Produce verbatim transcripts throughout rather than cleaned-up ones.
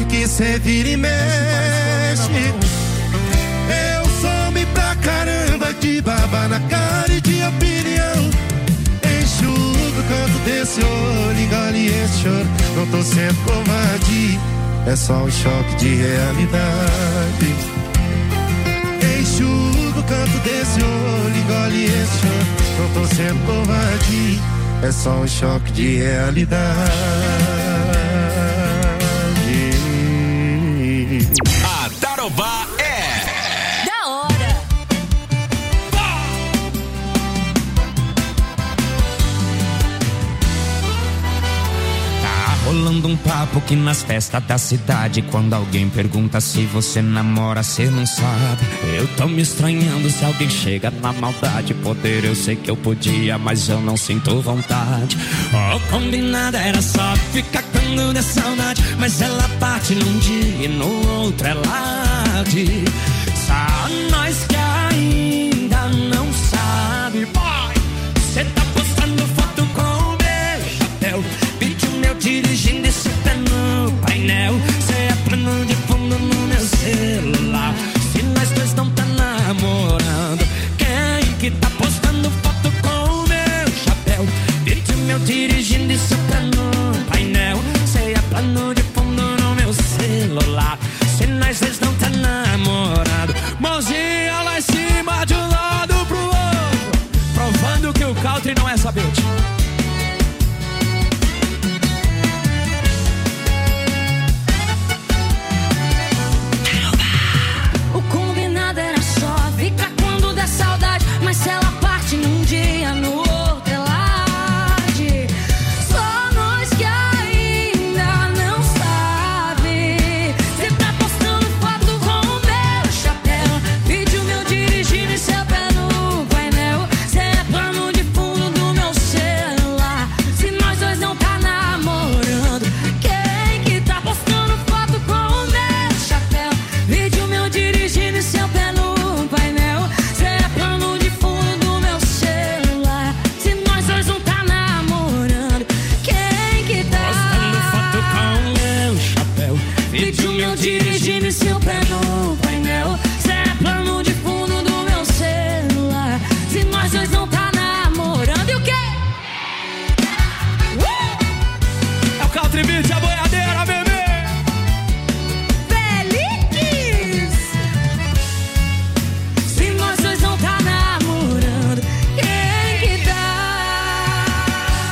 choque que cê vira e mexe. Eu some pra caramba de baba na cara e de opinião. Enxuga o canto desse olho, engole esse choro. Não tô sendo covarde, é só um choque de realidade. Enxuga o canto desse olho, engole esse choro. Não tô sendo covarde, é só um choque de realidade. A Tarobá é da hora. Tá rolando um papo que nas festas da cidade, quando alguém pergunta se você namora, cê não sabe. Eu tô me estranhando se alguém chega na maldade. Poder eu sei que eu podia, mas eu não sinto vontade. O combinado era só ficar quando der saudade, mas ela parte num dia e no outro ela diz. Só nós que ainda não sabe. Boy, cê tá postando foto com o meu chapéu, vídeo meu dirigindo esse pé no painel. Cê é plano de fundo no meu celular. Se nós dois não tá namorando, quem que tá postando foto com o meu chapéu, vídeo meu dirigindo esse pé no painel. Cê é plano de fundo no meu celular. Se nós dois não tá namorando, mãozinha lá em cima de um lado pro outro, provando que o country não é só beat. O combinado era só ficar quando der saudade, mas se ela parte num dia, no outro ela age. Só nós que ainda não sabe. Cê tá postando foto com o meu chapéu, vídeo meu dirigindo e seu pé no painel. Cê é plano de fundo do meu celular. Se nós dois não tá namorando, quem que tá postando foto com o meu chapéu, vídeo meu dirigindo e seu pé no painel. Cê é plano de fundo do meu celular. Se nós dois não tá namorando, quem que tá postando foto com o meu chapéu, vídeo meu dirigindo e seu pé no painel. Cê é plano de fundo do meu celular. Se nós dois não tá namorando, e o quê? é o country beat, a boiadeira, bebê. Feliz! Se nós dois não tá namorando, quem que tá?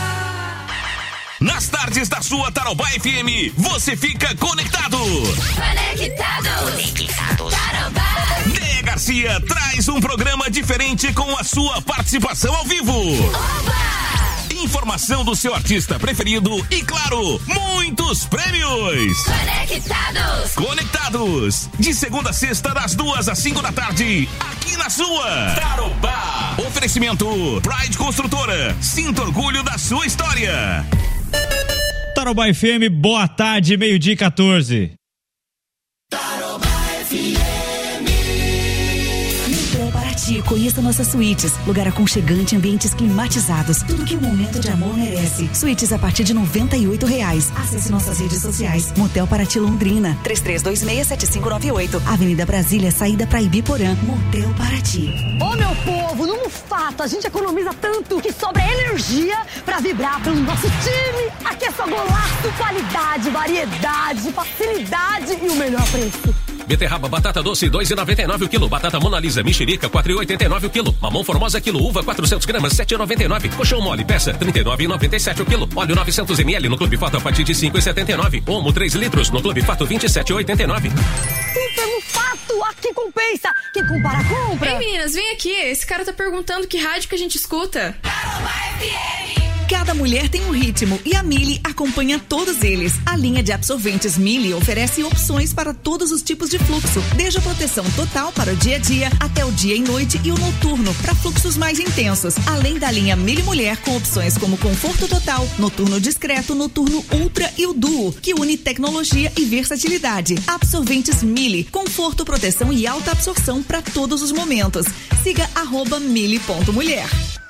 Nas tardes da sua Tarobá F M, você fica conectado. Conectado! Conectados! Tarobá! Déia Garcia traz um programa diferente com a sua participação ao vivo. Oba! Informação do seu artista preferido e, claro, muitos prêmios. Conectados! Conectados, de segunda a sexta, das duas às cinco da tarde, aqui na sua Tarobá. Oferecimento Pride Construtora. Sinta orgulho da sua história. Tarobá F M, boa tarde, meio-dia e quatorze. Tarobá F M. Motel Paraty, conheça nossas suítes, lugar aconchegante, ambientes climatizados, tudo que um momento de amor merece. Suítes a partir de noventa e oito reais. Acesse nossas redes sociais. Motel Paraty Londrina, três três dois seis, sete cinco nove oito, Avenida Brasília, saída pra Ibiporã. Motel Paraty. Ô meu povo, no fato, a gente economiza tanto que sobra energia pra vibrar pelo nosso time. Aqui é só golaço, qualidade, variedade, facilidade e o melhor preço. Beterraba, batata doce, dois e noventa e nove o quilo. Batata Mona Lisa, mexerica, quatro e oitenta e nove o quilo. Mamão Formosa, quilo. Uva, quatrocentos gramas, sete e noventa e nove. Colchão mole, peça, trinta e nove e noventa e sete o quilo. Óleo novecentos mililitros no Clube Fato a partir de cinco e setenta e nove. Omo, três litros no Clube Fato, vinte e sete e oitenta e nove. Super no fato, aqui compensa. Quem compara, compra. Ei, meninas, vem aqui. Esse cara tá perguntando que rádio que a gente escuta. Cada mulher tem um ritmo e a Mili acompanha todos eles. A linha de absorventes Mili oferece opções para todos os tipos de fluxo, desde a proteção total para o dia a dia até o dia e noite e o noturno para fluxos mais intensos. Além da linha Mili Mulher com opções como conforto total, noturno discreto, noturno ultra e o duo, que une tecnologia e versatilidade. Absorventes Mili, conforto, proteção e alta absorção para todos os momentos. Siga arroba mili ponto mulher.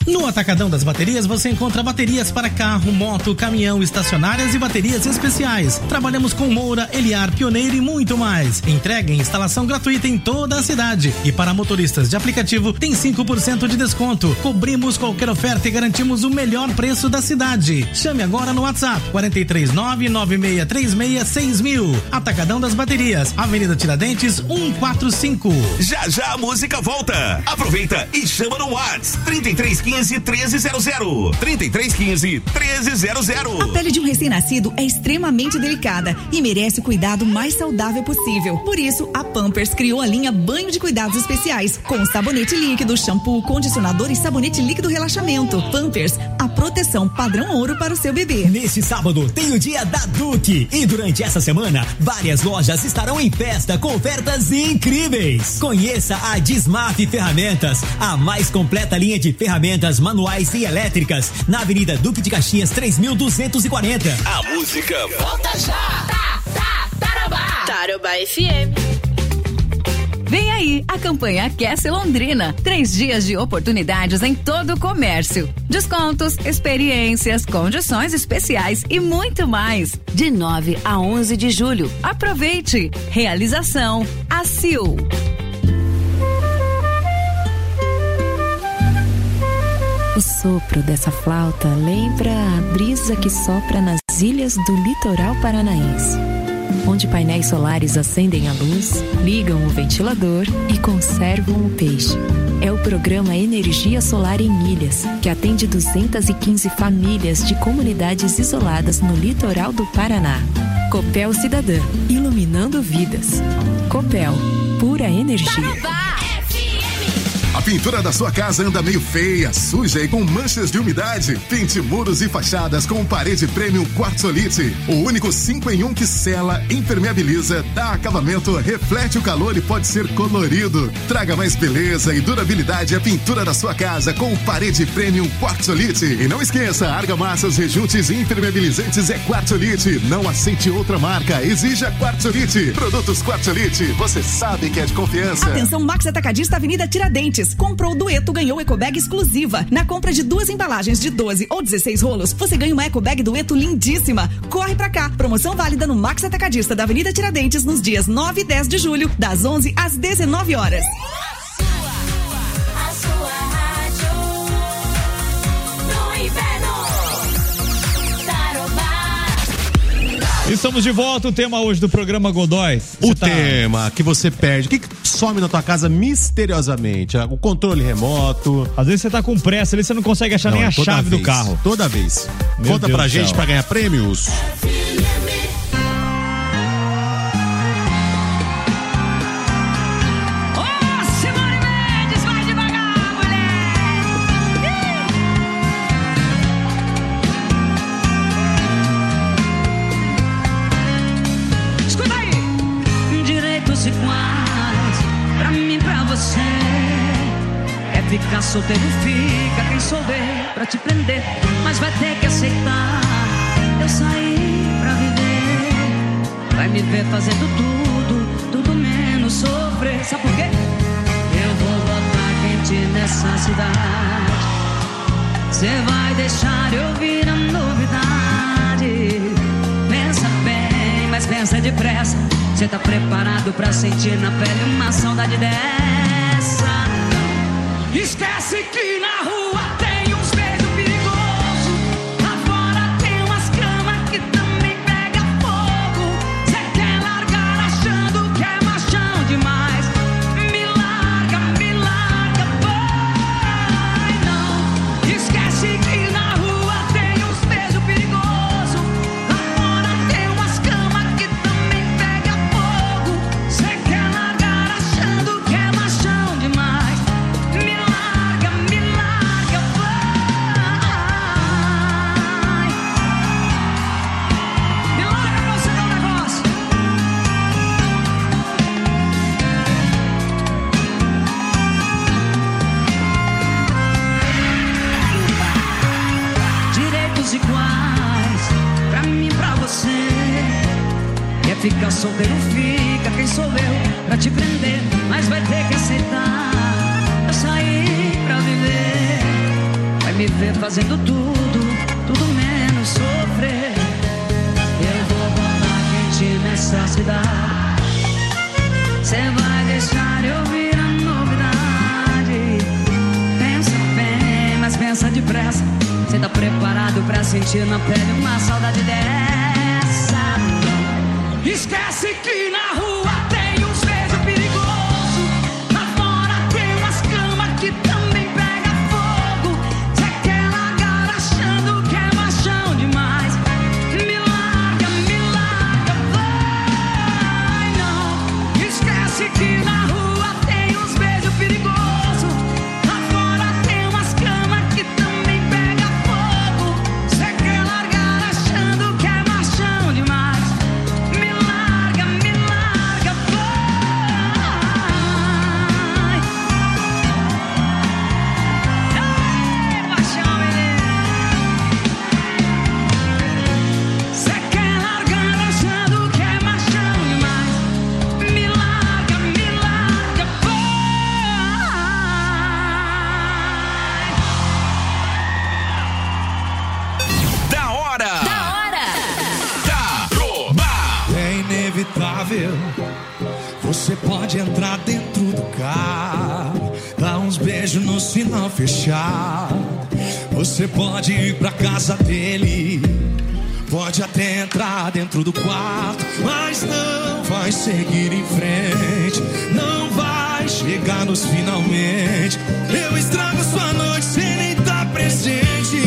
No Atacadão das Baterias você encontra baterias para carro, moto, caminhão, estacionárias e baterias especiais. Trabalhamos com Moura, Eliar, Pioneiro e muito mais. Entrega e instalação gratuita em toda a cidade. E para motoristas de aplicativo tem cinco por cento de desconto. Cobrimos qualquer oferta e garantimos o melhor preço da cidade. Chame agora no WhatsApp quatro três nove, nove seis três seis, seis mil. Atacadão das Baterias, Avenida Tiradentes, cento e quarenta e cinco. Já já a música volta. Aproveita e chama no WhatsApp trinta e três quinze, treze zero zero. trinta e três quinze, treze zero zero. A pele de um recém-nascido é extremamente delicada e merece o cuidado mais saudável possível. Por isso, a Pampers criou a linha Banho de Cuidados Especiais, com sabonete líquido, shampoo, condicionador e sabonete líquido relaxamento. Pampers, a proteção padrão ouro para o seu bebê. Neste sábado tem o dia da Duque e durante essa semana várias lojas estarão em festa com ofertas incríveis. Conheça a Dismaf Ferramentas, a mais completa linha de ferramentas manuais e elétricas, na Avenida Duque de Caxias três mil duzentos e quarenta. A música Volta já! Tá, tá, Tarobá! Tarobá F M. Vem aí a campanha Aquece Londrina. Três dias de oportunidades em todo o comércio. Descontos, experiências, condições especiais e muito mais. De nove a onze de julho. Aproveite. Realização A C I U. O sopro dessa flauta lembra a brisa que sopra nas ilhas do litoral paranaense, onde painéis solares acendem a luz, ligam o ventilador e conservam o peixe. É o programa Energia Solar em Ilhas, que atende duzentas e quinze famílias de comunidades isoladas no litoral do Paraná. Copel Cidadã, iluminando vidas. Copel, pura energia. A pintura da sua casa anda meio feia, suja e com manchas de umidade? Pinte muros e fachadas com Parede Premium Quartzolite. O único cinco em um que sela, impermeabiliza, dá acabamento, reflete o calor e pode ser colorido. Traga mais beleza e durabilidade à pintura da sua casa com o Parede Premium Quartzolite. E não esqueça, argamassas, rejuntes e impermeabilizantes é Quartzolite. Não aceite outra marca, exija Quartzolite. Produtos Quartzolite, você sabe que é de confiança. Atenção, Max Atacadista, Avenida Tiradentes. Comprou o dueto, ganhou ecobag exclusiva. Na compra de duas embalagens de doze ou dezesseis rolos, você ganha uma ecobag dueto lindíssima. Corre pra cá. Promoção válida no Max Atacadista da Avenida Tiradentes nos dias nove e dez de julho, das onze às dezenove horas. Estamos de volta, o tema hoje do programa Godoy. O tá... tema que você perde, o que, que some na tua casa misteriosamente? O controle remoto. Às vezes você tá com pressa ali, você não consegue achar não, nem a chave vez, do carro. Toda vez. Meu Conta Deus pra do gente céu. Pra ganhar prêmios. Ficar solteiro fica, quem souber pra te prender, mas vai ter que aceitar. Eu saí pra viver, vai me ver fazendo tudo, tudo menos sofrer. Sabe por quê? Eu vou botar quente nessa cidade. Cê vai deixar eu vir a novidade. Pensa bem, mas pensa depressa. Cê tá preparado pra sentir na pele uma saudade dessa? Esquece que na rua tem uns beijos perigosos. Lá fora tem umas camas que também pega fogo. Cê quer largar achando que é machão demais. Me larga, me larga, vai não. Esquece que na rua tem uns beijos perigosos. Lá fora tem umas camas que também pega fogo. Cê quer largar achando que é machão demais. Fica solteiro, fica, quem sou eu pra te prender, mas vai ter que aceitar. Eu saí pra viver, me ver fazendo tudo, tudo menos sofrer. Eu vou botar quente nessa cidade. Cê vai deixar eu ouvir a novidade. Pensa bem, mas pensa depressa. Cê tá preparado pra sentir na pele uma saudade dessa? Esquece que na rua tem uns beijos perigosos. Lá fora tem umas camas que também pega fogo. Cê quer largar achando que é machão demais. Me larga, me larga, vai não. Esquece que na rua tem uns beijos perigosos. Lá fora tem umas camas que também pega fogo. Cê quer largar achando que é machão demais. Me larga, me larga, vai. Ei, paixão, menino. Cê quer largar achando que é machão demais. Me larga, me larga, vai. Da hora! Da hora! É inevitável. Você pode entrar dentro do carro, dar uns beijos no sinal fechado. Você pode ir pra casa dele, pode até entrar dentro do quarto, mas não vai seguir em frente, não vai chegar nos finalmente. Eu estrago sua noite sem nem estar presente.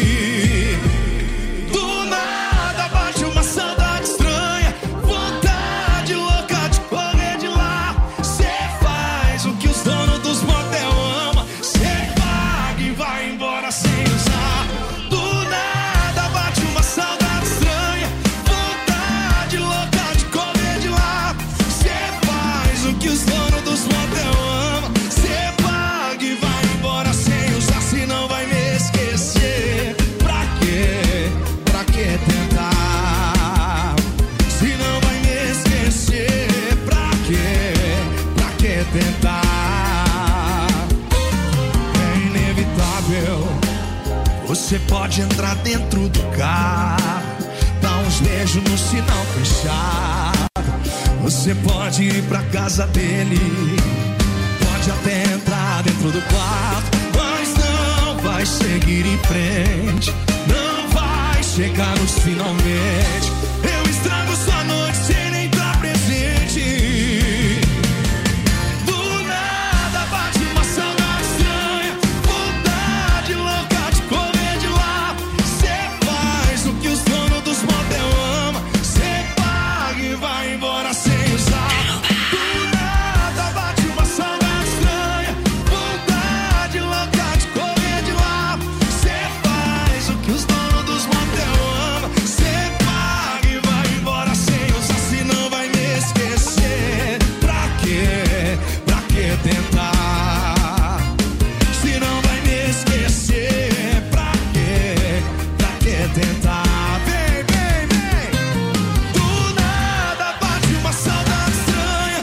Do nada bate uma saudade estranha, vontade louca de correr de lá. Cê faz o que os donos dos motel amam, cê paga e vai embora sem usar. Do nada bate uma saudade estranha, vontade louca de correr de lá. Cê faz o que os donos dos motel amam, cê paga e vai embora sem usar. Se não vai me esquecer, pra quê? Pra que tentar? Se não vai me esquecer, pra quê? Pra que tentar? É inevitável. Você pode entrar dentro do carro, dar uns beijos no sinal fechado. Você pode ir pra casa dele, pode até entrar dentro do quarto, mas não vai seguir em frente, não vai chegar nos finalmente. Eu estrago sua noite sem nem estar presente. Do nada bate uma saudade estranha, vontade louca de correr de lá. Cê faz o que os donos dos motel amam, cê paga e vai embora sem usar. Do nada bate uma saudade estranha, vontade louca de correr de lá. Cê faz o que os donos dos motel amam, cê paga e vai embora sem usar. Se não vai me esquecer, pra quê? Pra que tentar? Se não vai me esquecer, pra quê? Pra que tentar? Vem, vem, vem. Do nada bate uma saudade estranha.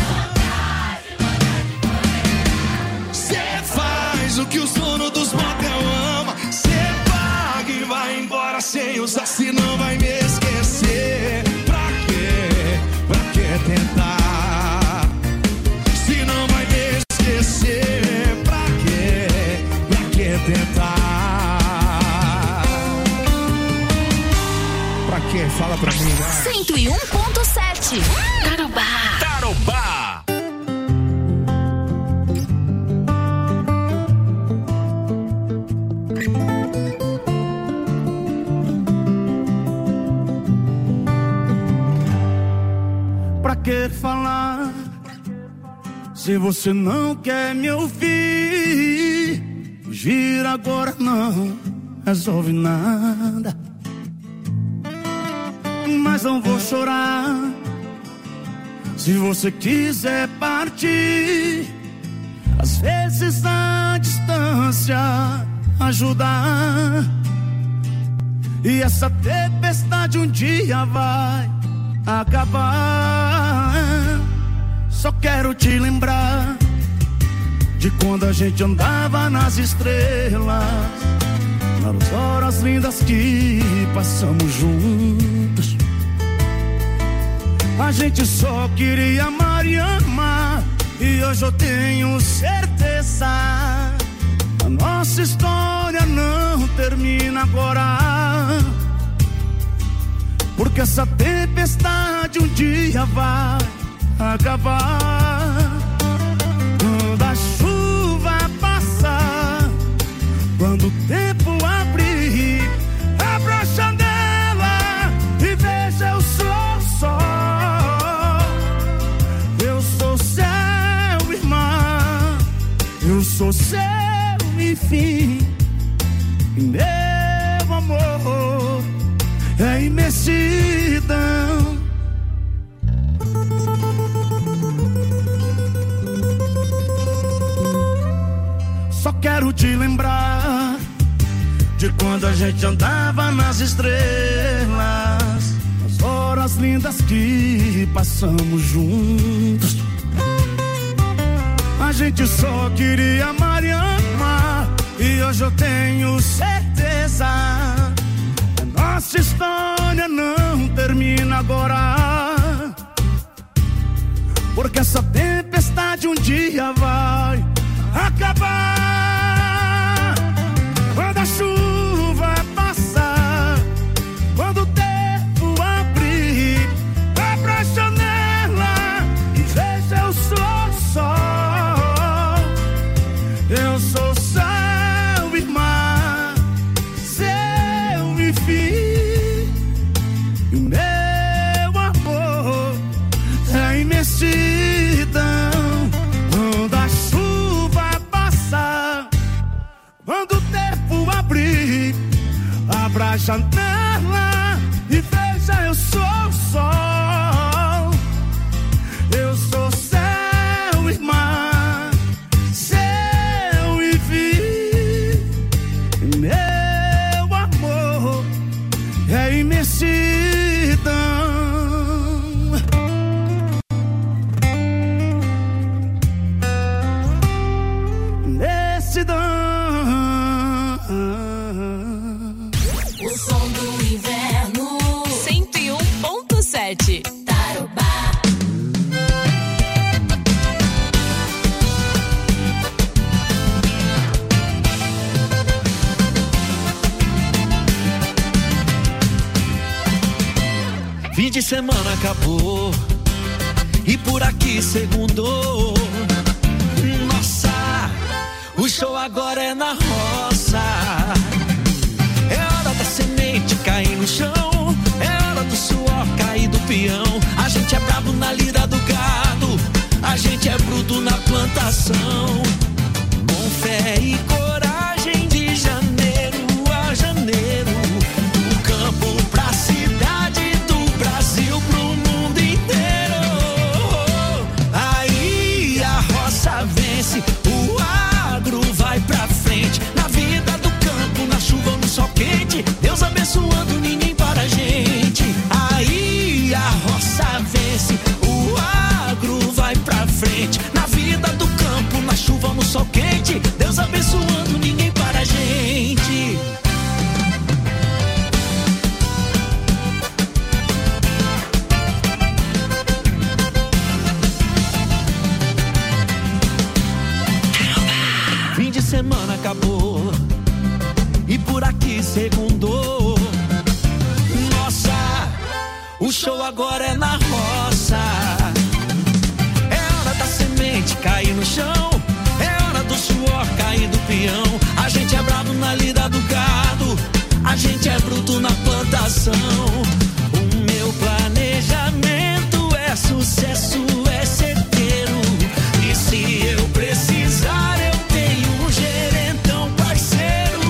Cê faz o que os donos dos motel amam, cê paga e vai embora sem usar. Se não vai me esquecer, pra quê? Pra que tentar? Se não vai me esquecer, pra quê? Pra que tentar? Pra quê? Fala pra mim, né? cento e um ponto sete. Tarobá. Tarobá. Pra que falar se você não quer me ouvir? Fugir agora não resolve nada. Mas não vou chorar se você quiser partir. Às vezes a distância ajuda, e essa tempestade um dia vai acabar. Só quero te lembrar de quando a gente andava nas estrelas, nas horas lindas que passamos juntos. A gente só queria amar e amar, e hoje eu tenho certeza, a nossa história não termina agora, porque essa tempestade um dia vai acabar. Quando a chuva passar, quando o tempo abrir, abra a janela e veja o sol, sol. Eu sou seu irmão, eu sou seu enfim, meu amor é imensidão. Só quero te lembrar de quando a gente andava nas estrelas, as horas lindas que passamos juntos. A gente só queria amar e amar, e hoje eu tenho certeza, a nossa história não termina agora, porque essa tempestade um dia vai acabar. Quando a chuva passar, quando o tempo abrir, abra a janela e veja o sol, sol. Eu sou seu irmão, seu enfim, e o meu amor é imensidão. Quando a chuva passar, quando o tempo abrir, abra a janela e veja, eu sou o sol. Eu sou seu irmão, seu enfim, meu amor é imensidão. Imensidão. O som do inverno. cento e um ponto sete. Tarobá. Fim de semana acabou e por aqui segundou. Nossa, o show agora é na roça. É hora da semente cair no chão, é hora do suor cair do peão. A gente é brabo na lida do gado, a gente é bruto na plantação. Com fé e coragem, de janeiro a janeiro, do campo pra cidade, do Brasil pro mundo inteiro. Aí a roça vence, o agro vai pra frente. Na vida do campo, na chuva ou no sol quente, Deus abençoando, ninguém para a gente. Aí a roça vence, o agro vai pra frente. Na vida do campo, na chuva ou no sol quente, Deus abençoando, ninguém para a gente. Fim de semana acabou e por aqui segundou. Nossa, o show agora é na roça. É hora da semente cair no chão, é hora do suor cair do peão. A gente é bravo na lida do gado, a gente é bruto na plantação. O meu planejamento é sucesso, é certeiro. E se eu precisar, eu tenho um gerentão parceiro.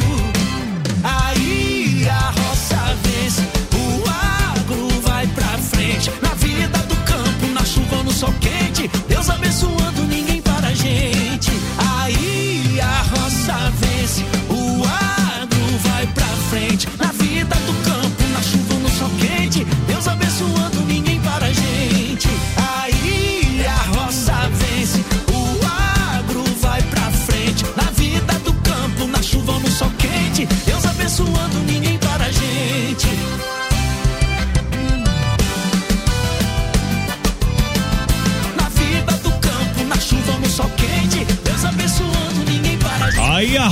Aí a roça vence, o agro vai pra frente. Na vida do campo, na chuva ou no sol quente, Deus abençoando, ninguém para a gente. Aí a roça vence, o agro vai pra frente. Na vida do campo, na chuva ou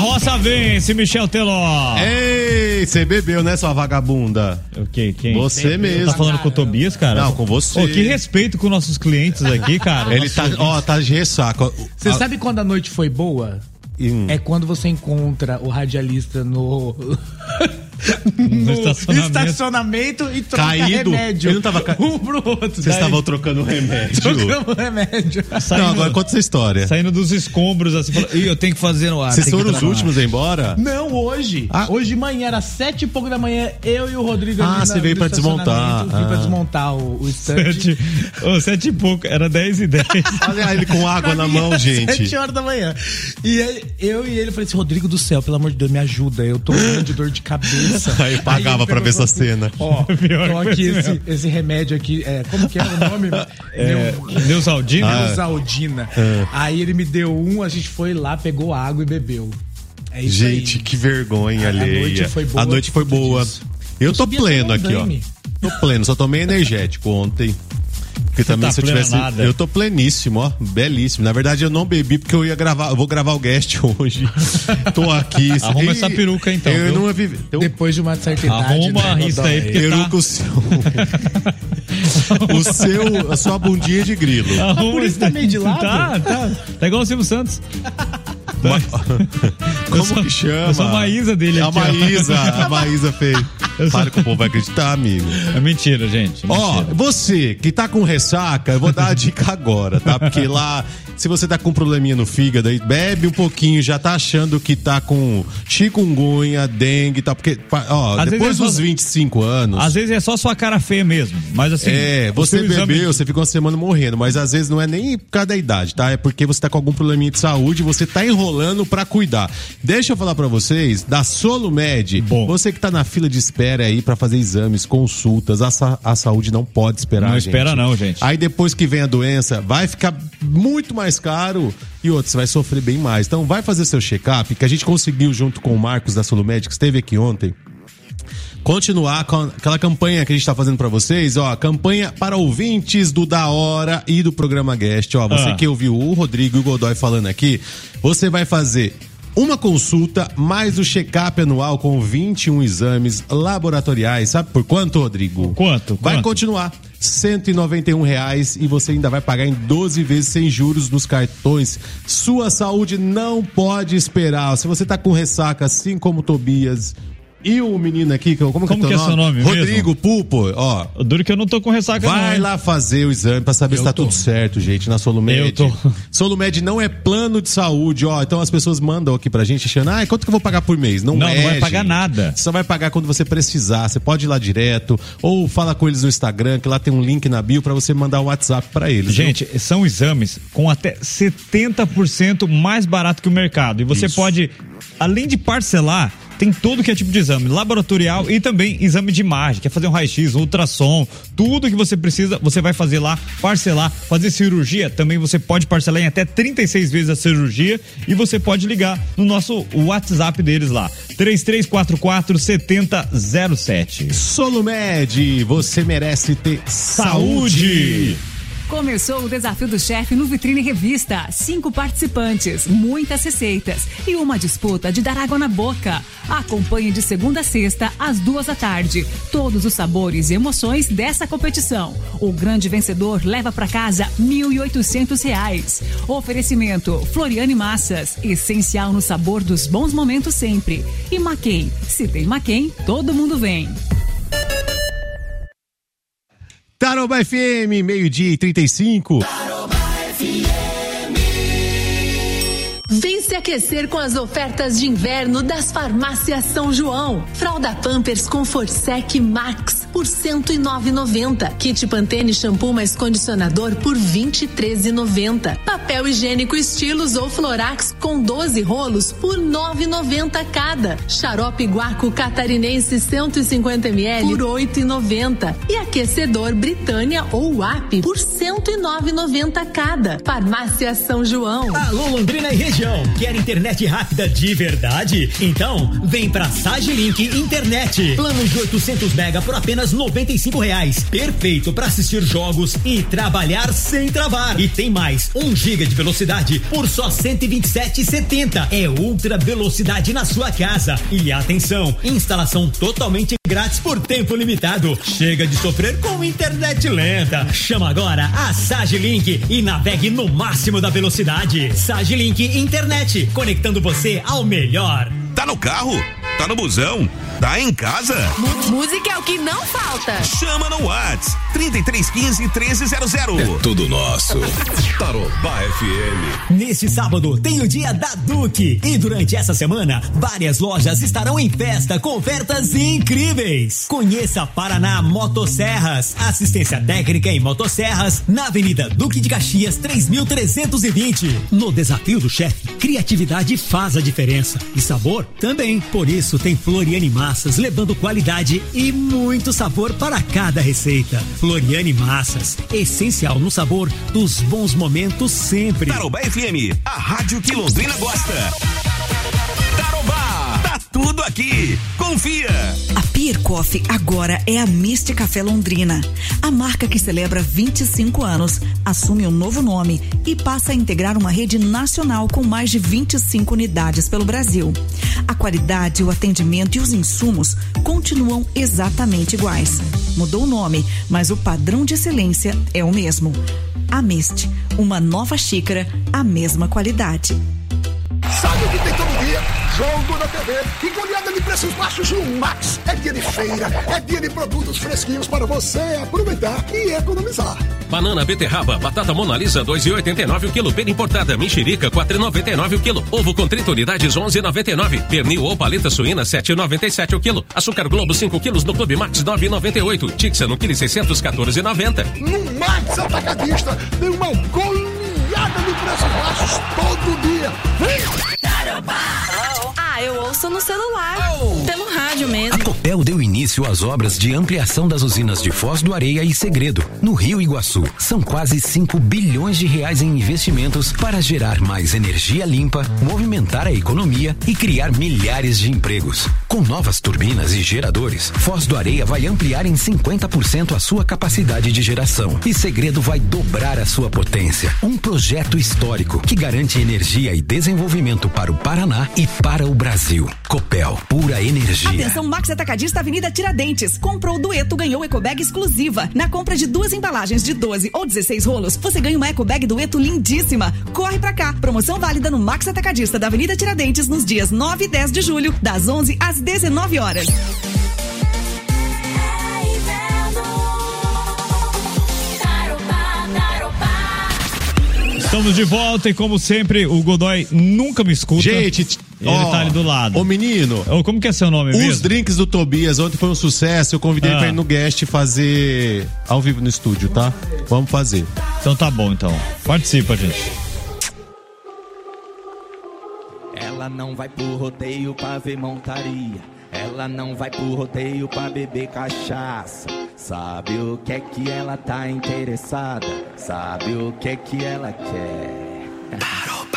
roça vence, Michel Teló. Ei, você bebeu, né, sua vagabunda? O quê? Quem? Você mesmo. Tá falando com o Tobias, cara? Não, com você. Ô, que respeito com nossos clientes aqui, cara. Ele tá, ó, tá de ressaca. Você a... sabe quando a noite foi boa? Hum. É quando você encontra o radialista no... no estacionamento, estacionamento e troca caído. remédio. Ele não tava ca... um pro outro. Vocês estavam trocando remédio. Trocamos remédio. Saindo, não, agora conta essa história. Saindo dos escombros, assim, falando, Ih, eu tenho que fazer no ar. Vocês foram os últimos a ir embora? Não, hoje. Ah. Hoje de manhã, era sete e pouco da manhã, eu e o Rodrigo. Ah, você veio pra desmontar. Vim ah. pra desmontar o, o stand. Sete, oh, sete e pouco, era dez e dez. Olha ele com água na mão, gente. Sete horas da manhã. E aí, eu e ele, falei assim, Rodrigo do céu, pelo amor de Deus, me ajuda. Eu tô com de dor de cabeça. Aí pagava aí pra ver essa cena. Ó, tô aqui esse, esse remédio aqui, é, como que é o nome? É, Neusaldina. Ah. Neusaldina. Ah. Aí ele me deu um, a gente foi lá, pegou água e bebeu. É isso gente, aí. Que vergonha, alheia. A noite foi boa. A noite foi boa. Eu, eu tô pleno aqui, ó. Tô pleno, só tomei energético ontem. Porque também tá se eu tivesse. Nada. Eu tô pleníssimo, ó. Belíssimo. Na verdade, eu não bebi porque eu ia gravar. Eu vou gravar o guest hoje. Tô aqui. Arruma e, essa peruca então. Eu viu? não vivi. Então, depois de uma certa idade. Arruma né? isso aí, porque peruca tá... o seu. o seu. A sua bundinha de grilo. Arruma ah, por isso tá meio de lado? Tá, tá. Tá igual o Silvio Santos. Ma... Como sou, que chama? Eu sou a Maísa dele a aqui. Maísa, a Maísa fez. Para que o povo vai acreditar, amigo. É mentira, gente. Ó, oh, você que tá com ressaca, eu vou dar a dica agora, tá? Porque lá, se você tá com um probleminha no fígado, aí bebe um pouquinho, já tá achando que tá com chikungunya, dengue, tá? Porque, ó, às depois dos é só... vinte e cinco anos... Às vezes é só sua cara feia mesmo, mas assim... É, você bebeu, exame... você ficou uma semana morrendo, mas às vezes não é nem por causa da idade, tá? É porque você tá com algum probleminha de saúde, você tá enrolando pra cuidar. Deixa eu falar pra vocês da Solumed. Bom. Você que tá na fila de espera aí pra fazer exames, consultas, a, sa- a saúde não pode esperar, Não gente. espera não, gente. Aí depois que vem a doença, vai ficar muito mais caro e outro, você vai sofrer bem mais. Então vai fazer seu check-up, que a gente conseguiu junto com o Marcos da Solumed, que esteve aqui ontem, continuar com aquela campanha que a gente tá fazendo pra vocês, ó, campanha para ouvintes do Da Hora e do programa Guest, ó, você ah. que ouviu o Rodrigo e o Godoy falando aqui, você vai fazer uma consulta mais o check-up anual com vinte e um exames laboratoriais, sabe por quanto, Rodrigo? Quanto? Vai quanto? continuar. cento e noventa e um reais e você ainda vai pagar em doze vezes sem juros nos cartões. Sua saúde não pode esperar. Se você tá com ressaca, assim como o Tobias e o menino aqui, como, como que, como é, que é seu nome? Rodrigo mesmo? Pulpo, ó. Duro que eu não tô com ressaca, Vai não, lá fazer o exame pra saber eu se tá tô. tudo certo, gente, na Solumed. Eu tô. Solumed não é plano de saúde, ó. Então as pessoas mandam aqui pra gente achando, ah, quanto que eu vou pagar por mês? Não, não é, Não vai pagar gente. nada. Você só vai pagar quando você precisar. Você pode ir lá direto ou fala com eles no Instagram, que lá tem um link na bio pra você mandar um WhatsApp pra eles. Gente, viu? São exames com até setenta por cento mais barato que o mercado. E você Isso. pode, além de parcelar, tem todo que é tipo de exame, laboratorial e também exame de imagem, quer fazer um raio-x, um ultrassom, tudo que você precisa, você vai fazer lá, parcelar, fazer cirurgia, também você pode parcelar em até trinta e seis vezes a cirurgia e você pode ligar no nosso WhatsApp deles lá, três três quatro quatro sete zero zero sete. Solumed, você merece ter saúde. saúde. Começou o Desafio do Chefe no Vitrine Revista. Cinco participantes, muitas receitas e uma disputa de dar água na boca. Acompanhe de segunda a sexta, às duas da tarde. Todos os sabores e emoções dessa competição. O grande vencedor leva para casa mil e oitocentos reais. Oferecimento Floriane Massas, essencial no sabor dos bons momentos sempre. E Maquem, se tem Maquem, todo mundo vem. Tarouba F M, meio-dia e trinta e cinco. Tarouba F M. Vem se aquecer com as ofertas de inverno das farmácias São João. Fralda Pampers com Forsec Max por cento e nove reais e noventa centavos. Kit Pantene shampoo mais condicionador por vinte e três reais e noventa centavos. Papel higiênico Estilos ou Florax com doze rolos por nove reais e noventa centavos cada. Xarope Guaco Catarinense cento e cinquenta mililitros por oito reais e noventa centavos. E aquecedor Britânia ou W A P por cento e nove reais e noventa centavos cada. Farmácia São João. Alô, Londrina e região. Quer internet rápida de verdade? Então, vem pra Sagilink Internet. Plano de oitocentos mega por apenas apenas noventa e cinco reais. Perfeito para assistir jogos e trabalhar sem travar. E tem mais, um giga de velocidade por só cento e vinte e sete reais e setenta centavos. É ultra velocidade na sua casa. E atenção, instalação totalmente grátis por tempo limitado. Chega de sofrer com internet lenta. Chama agora a Sagilink e navegue no máximo da velocidade. Sagilink Internet, conectando você ao melhor. Tá no carro? Tá no busão? Tá em casa? Música é o que não falta. Chama no WhatsApp trinta e três quinze, treze zero zero. É tudo nosso. Tarobá F M. Neste sábado tem o dia da Duque e durante essa semana várias lojas estarão em festa com ofertas incríveis. Conheça Paraná Motosserras, assistência técnica em motosserras na Avenida Duque de Caxias três mil trezentos e vinte. No desafio do chefe, criatividade faz a diferença e sabor também. Por isso tem Floriane Massas levando qualidade e muito sabor para cada receita. Floriane Massas, essencial no sabor dos bons momentos sempre. Tarobá F M, a rádio que Londrina gosta. Tarobá, tá tudo aqui. Confia. A Pier Coffee agora é a Mist Café Londrina. A marca que celebra vinte e cinco anos assume um novo nome e passa a integrar uma rede nacional com mais de vinte e cinco unidades pelo Brasil. A qualidade, o atendimento e os insumos continuam exatamente iguais. Mudou o nome, mas o padrão de excelência é o mesmo. A Mist, uma nova xícara, a mesma qualidade. Sabe o que tem todo dia? Jogo na T V e goleada de preços baixos no Max. É dia de feira, é dia de produtos fresquinhos para você aproveitar e economizar. Banana, beterraba, batata Monalisa dois e oitenta e nove o quilo, pera importada, mexerica quatro e noventa e nove o quilo, ovo com trinta unidades onze e noventa e nove, pernil ou paleta suína sete e noventa e sete o quilo, açúcar Globo cinco quilos no Clube Max nove e noventa e oito, Tixa no quilo seiscentos quatorze e noventa. No Max Atacadista tem uma goleada de preços baixos todo dia. Vem! Ah, eu ouço no celular, oh. pelo rádio mesmo. A Copel deu início às obras de ampliação das usinas de Foz do Areia e Segredo, no Rio Iguaçu. São quase cinco bilhões de reais em investimentos para gerar mais energia limpa, movimentar a economia e criar milhares de empregos. Com novas turbinas e geradores, Foz do Areia vai ampliar em cinquenta por cento a sua capacidade de geração e Segredo vai dobrar a sua potência. Um projeto histórico que garante energia e desenvolvimento para o Paraná e para o Brasil. Copel, pura energia. Atenção, Max Atacadista, Avenida Tiradentes. Comprou o dueto, ganhou ecobag exclusiva. Na compra de duas embalagens de doze ou dezesseis rolos, você ganha uma ecobag dueto lindíssima. Corre pra cá. Promoção válida no Max Atacadista da Avenida Tiradentes nos dias nove e dez de julho, das onze às dezenove horas. Estamos de volta e, como sempre, o Godoy nunca me escuta. Gente, ele ó, tá ali do lado. Ô menino, ô, como que é seu nome os mesmo? Os drinks do Tobias ontem foi um sucesso. Eu convidei ah. ele pra ir no guest fazer ao vivo no estúdio, tá? Vamos fazer. Então tá bom, então. Participa, gente. Ela não vai pro rodeio pra ver montaria. Ela não vai pro rodeio pra beber cachaça. Sabe o que é que ela tá interessada? Sabe o que é que ela quer? Tarobá.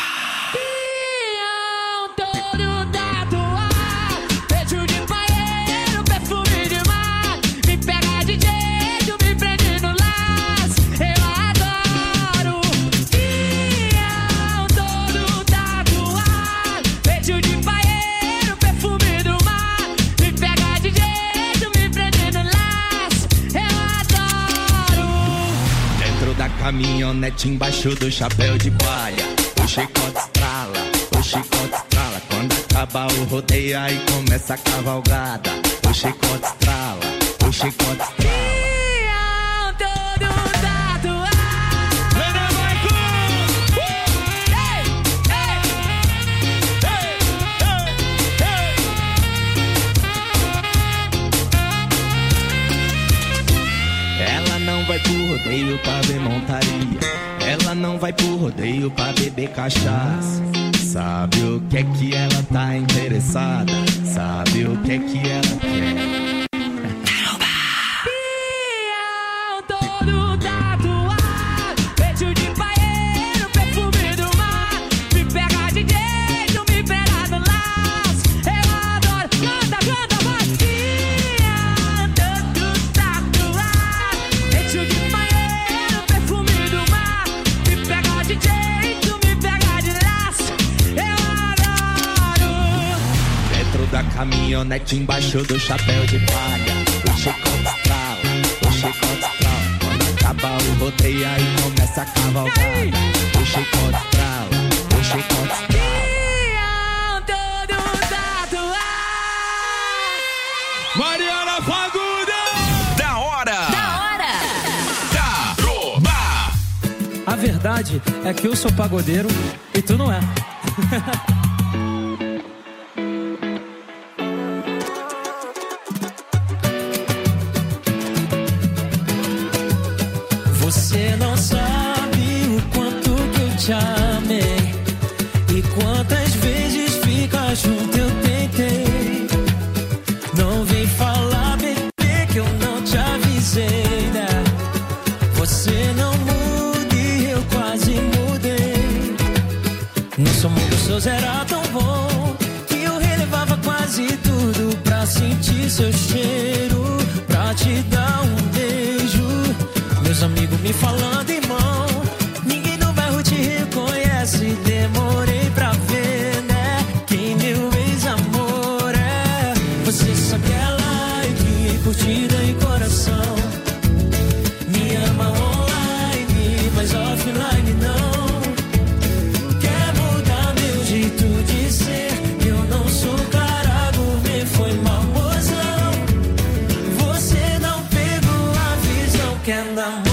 Pião todo tatuado, beijo de paeiro, perfume de mar. Me pega de jeito, me prende no laço. Eu adoro. Pião todo tatuado, beijo de paeiro, perfume do mar. Me pega de jeito, me prende no laço. Eu adoro. Dentro da caminhonete, embaixo do chapéu de palha, o chicote estrala, o chicote estrala. Quando acaba o rodeio, aí começa a cavalgada. O chicote estrala, o chicote estrala. Ela não vai pro rodeio pra ver montaria. Ela não vai pro rodeio pra beber cachaça. Sabe o que é que ela tá interessada? Sabe o que é que ela quer? Todo tatuado, beijo de paeiro, perfume do mar. Me pega de jeito, me pega no laço. Eu adoro, canta, canta, vai. Todo tatuado. caminhonete embaixo do chapéu de palha. O chicote estrala, o chicote estrala. Quando acaba o rodeio aí começa a cavalgada. O chicote estrala, o chicote estrala. Mariana Fagundes! Da hora! Da hora! Taroba! A verdade é que eu sou pagodeiro e tu não é. Você não sabe o quanto que eu te amei e quantas vezes ficar junto eu tentei. Não vem falar, bebê, que eu não te avisei, né? Você não muda e eu quase mudei. Nosso mundo seus era tão bom que eu relevava quase tudo pra sentir seu cheiro, pra te dar um beijo. Meus amigos me falando, irmão, ninguém no bairro te reconhece. Demorei pra ver, né, quem meu ex-amor é. Você só quer like, curtida e coração. Me ama online, mas offline não. Quer mudar meu jeito de ser. Eu não sou cara gourmet, foi mal mozão. Você não pegou a visão, quer namorar.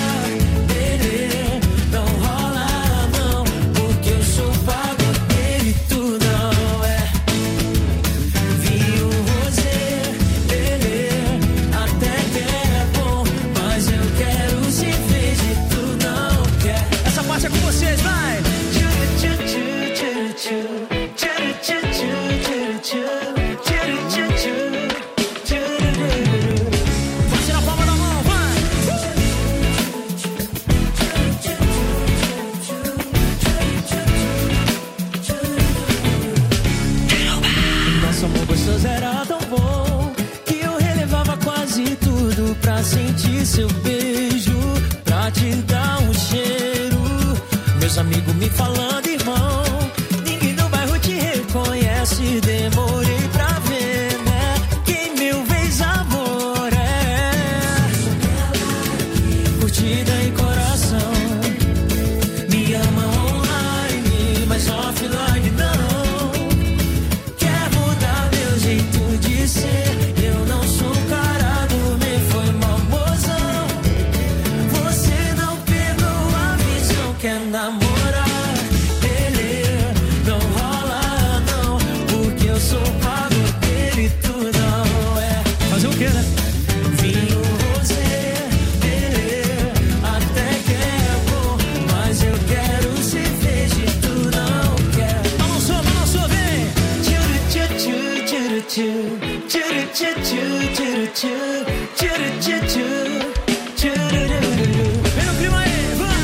Pra sentir seu beijo, pra te dar um cheiro. Meus amigos me falando, irmão, ninguém no bairro te reconhece. Demorei pra ver, né, quem meu ex-amor é. Curtida e coração. Me ama online, mas offline não. Quer mudar meu jeito de ser. Eu não sou cara gourmet, foi mal mozão. Você não pegou a visão, quer namorar. Ele não rola não, porque eu sou pagodeiro e tu não é. Fazer o quê, né? Vinho rosé, ele até que é bom, mas eu quero cerveja e tu não quer. Balançou, balançou, vem! Tchuru, tchu, tchu, tchu, tchuru, tchu, tchu, tchuru, tchu, tchuru, tchu, tchu, tchurururu. Vem no clima aí, vai!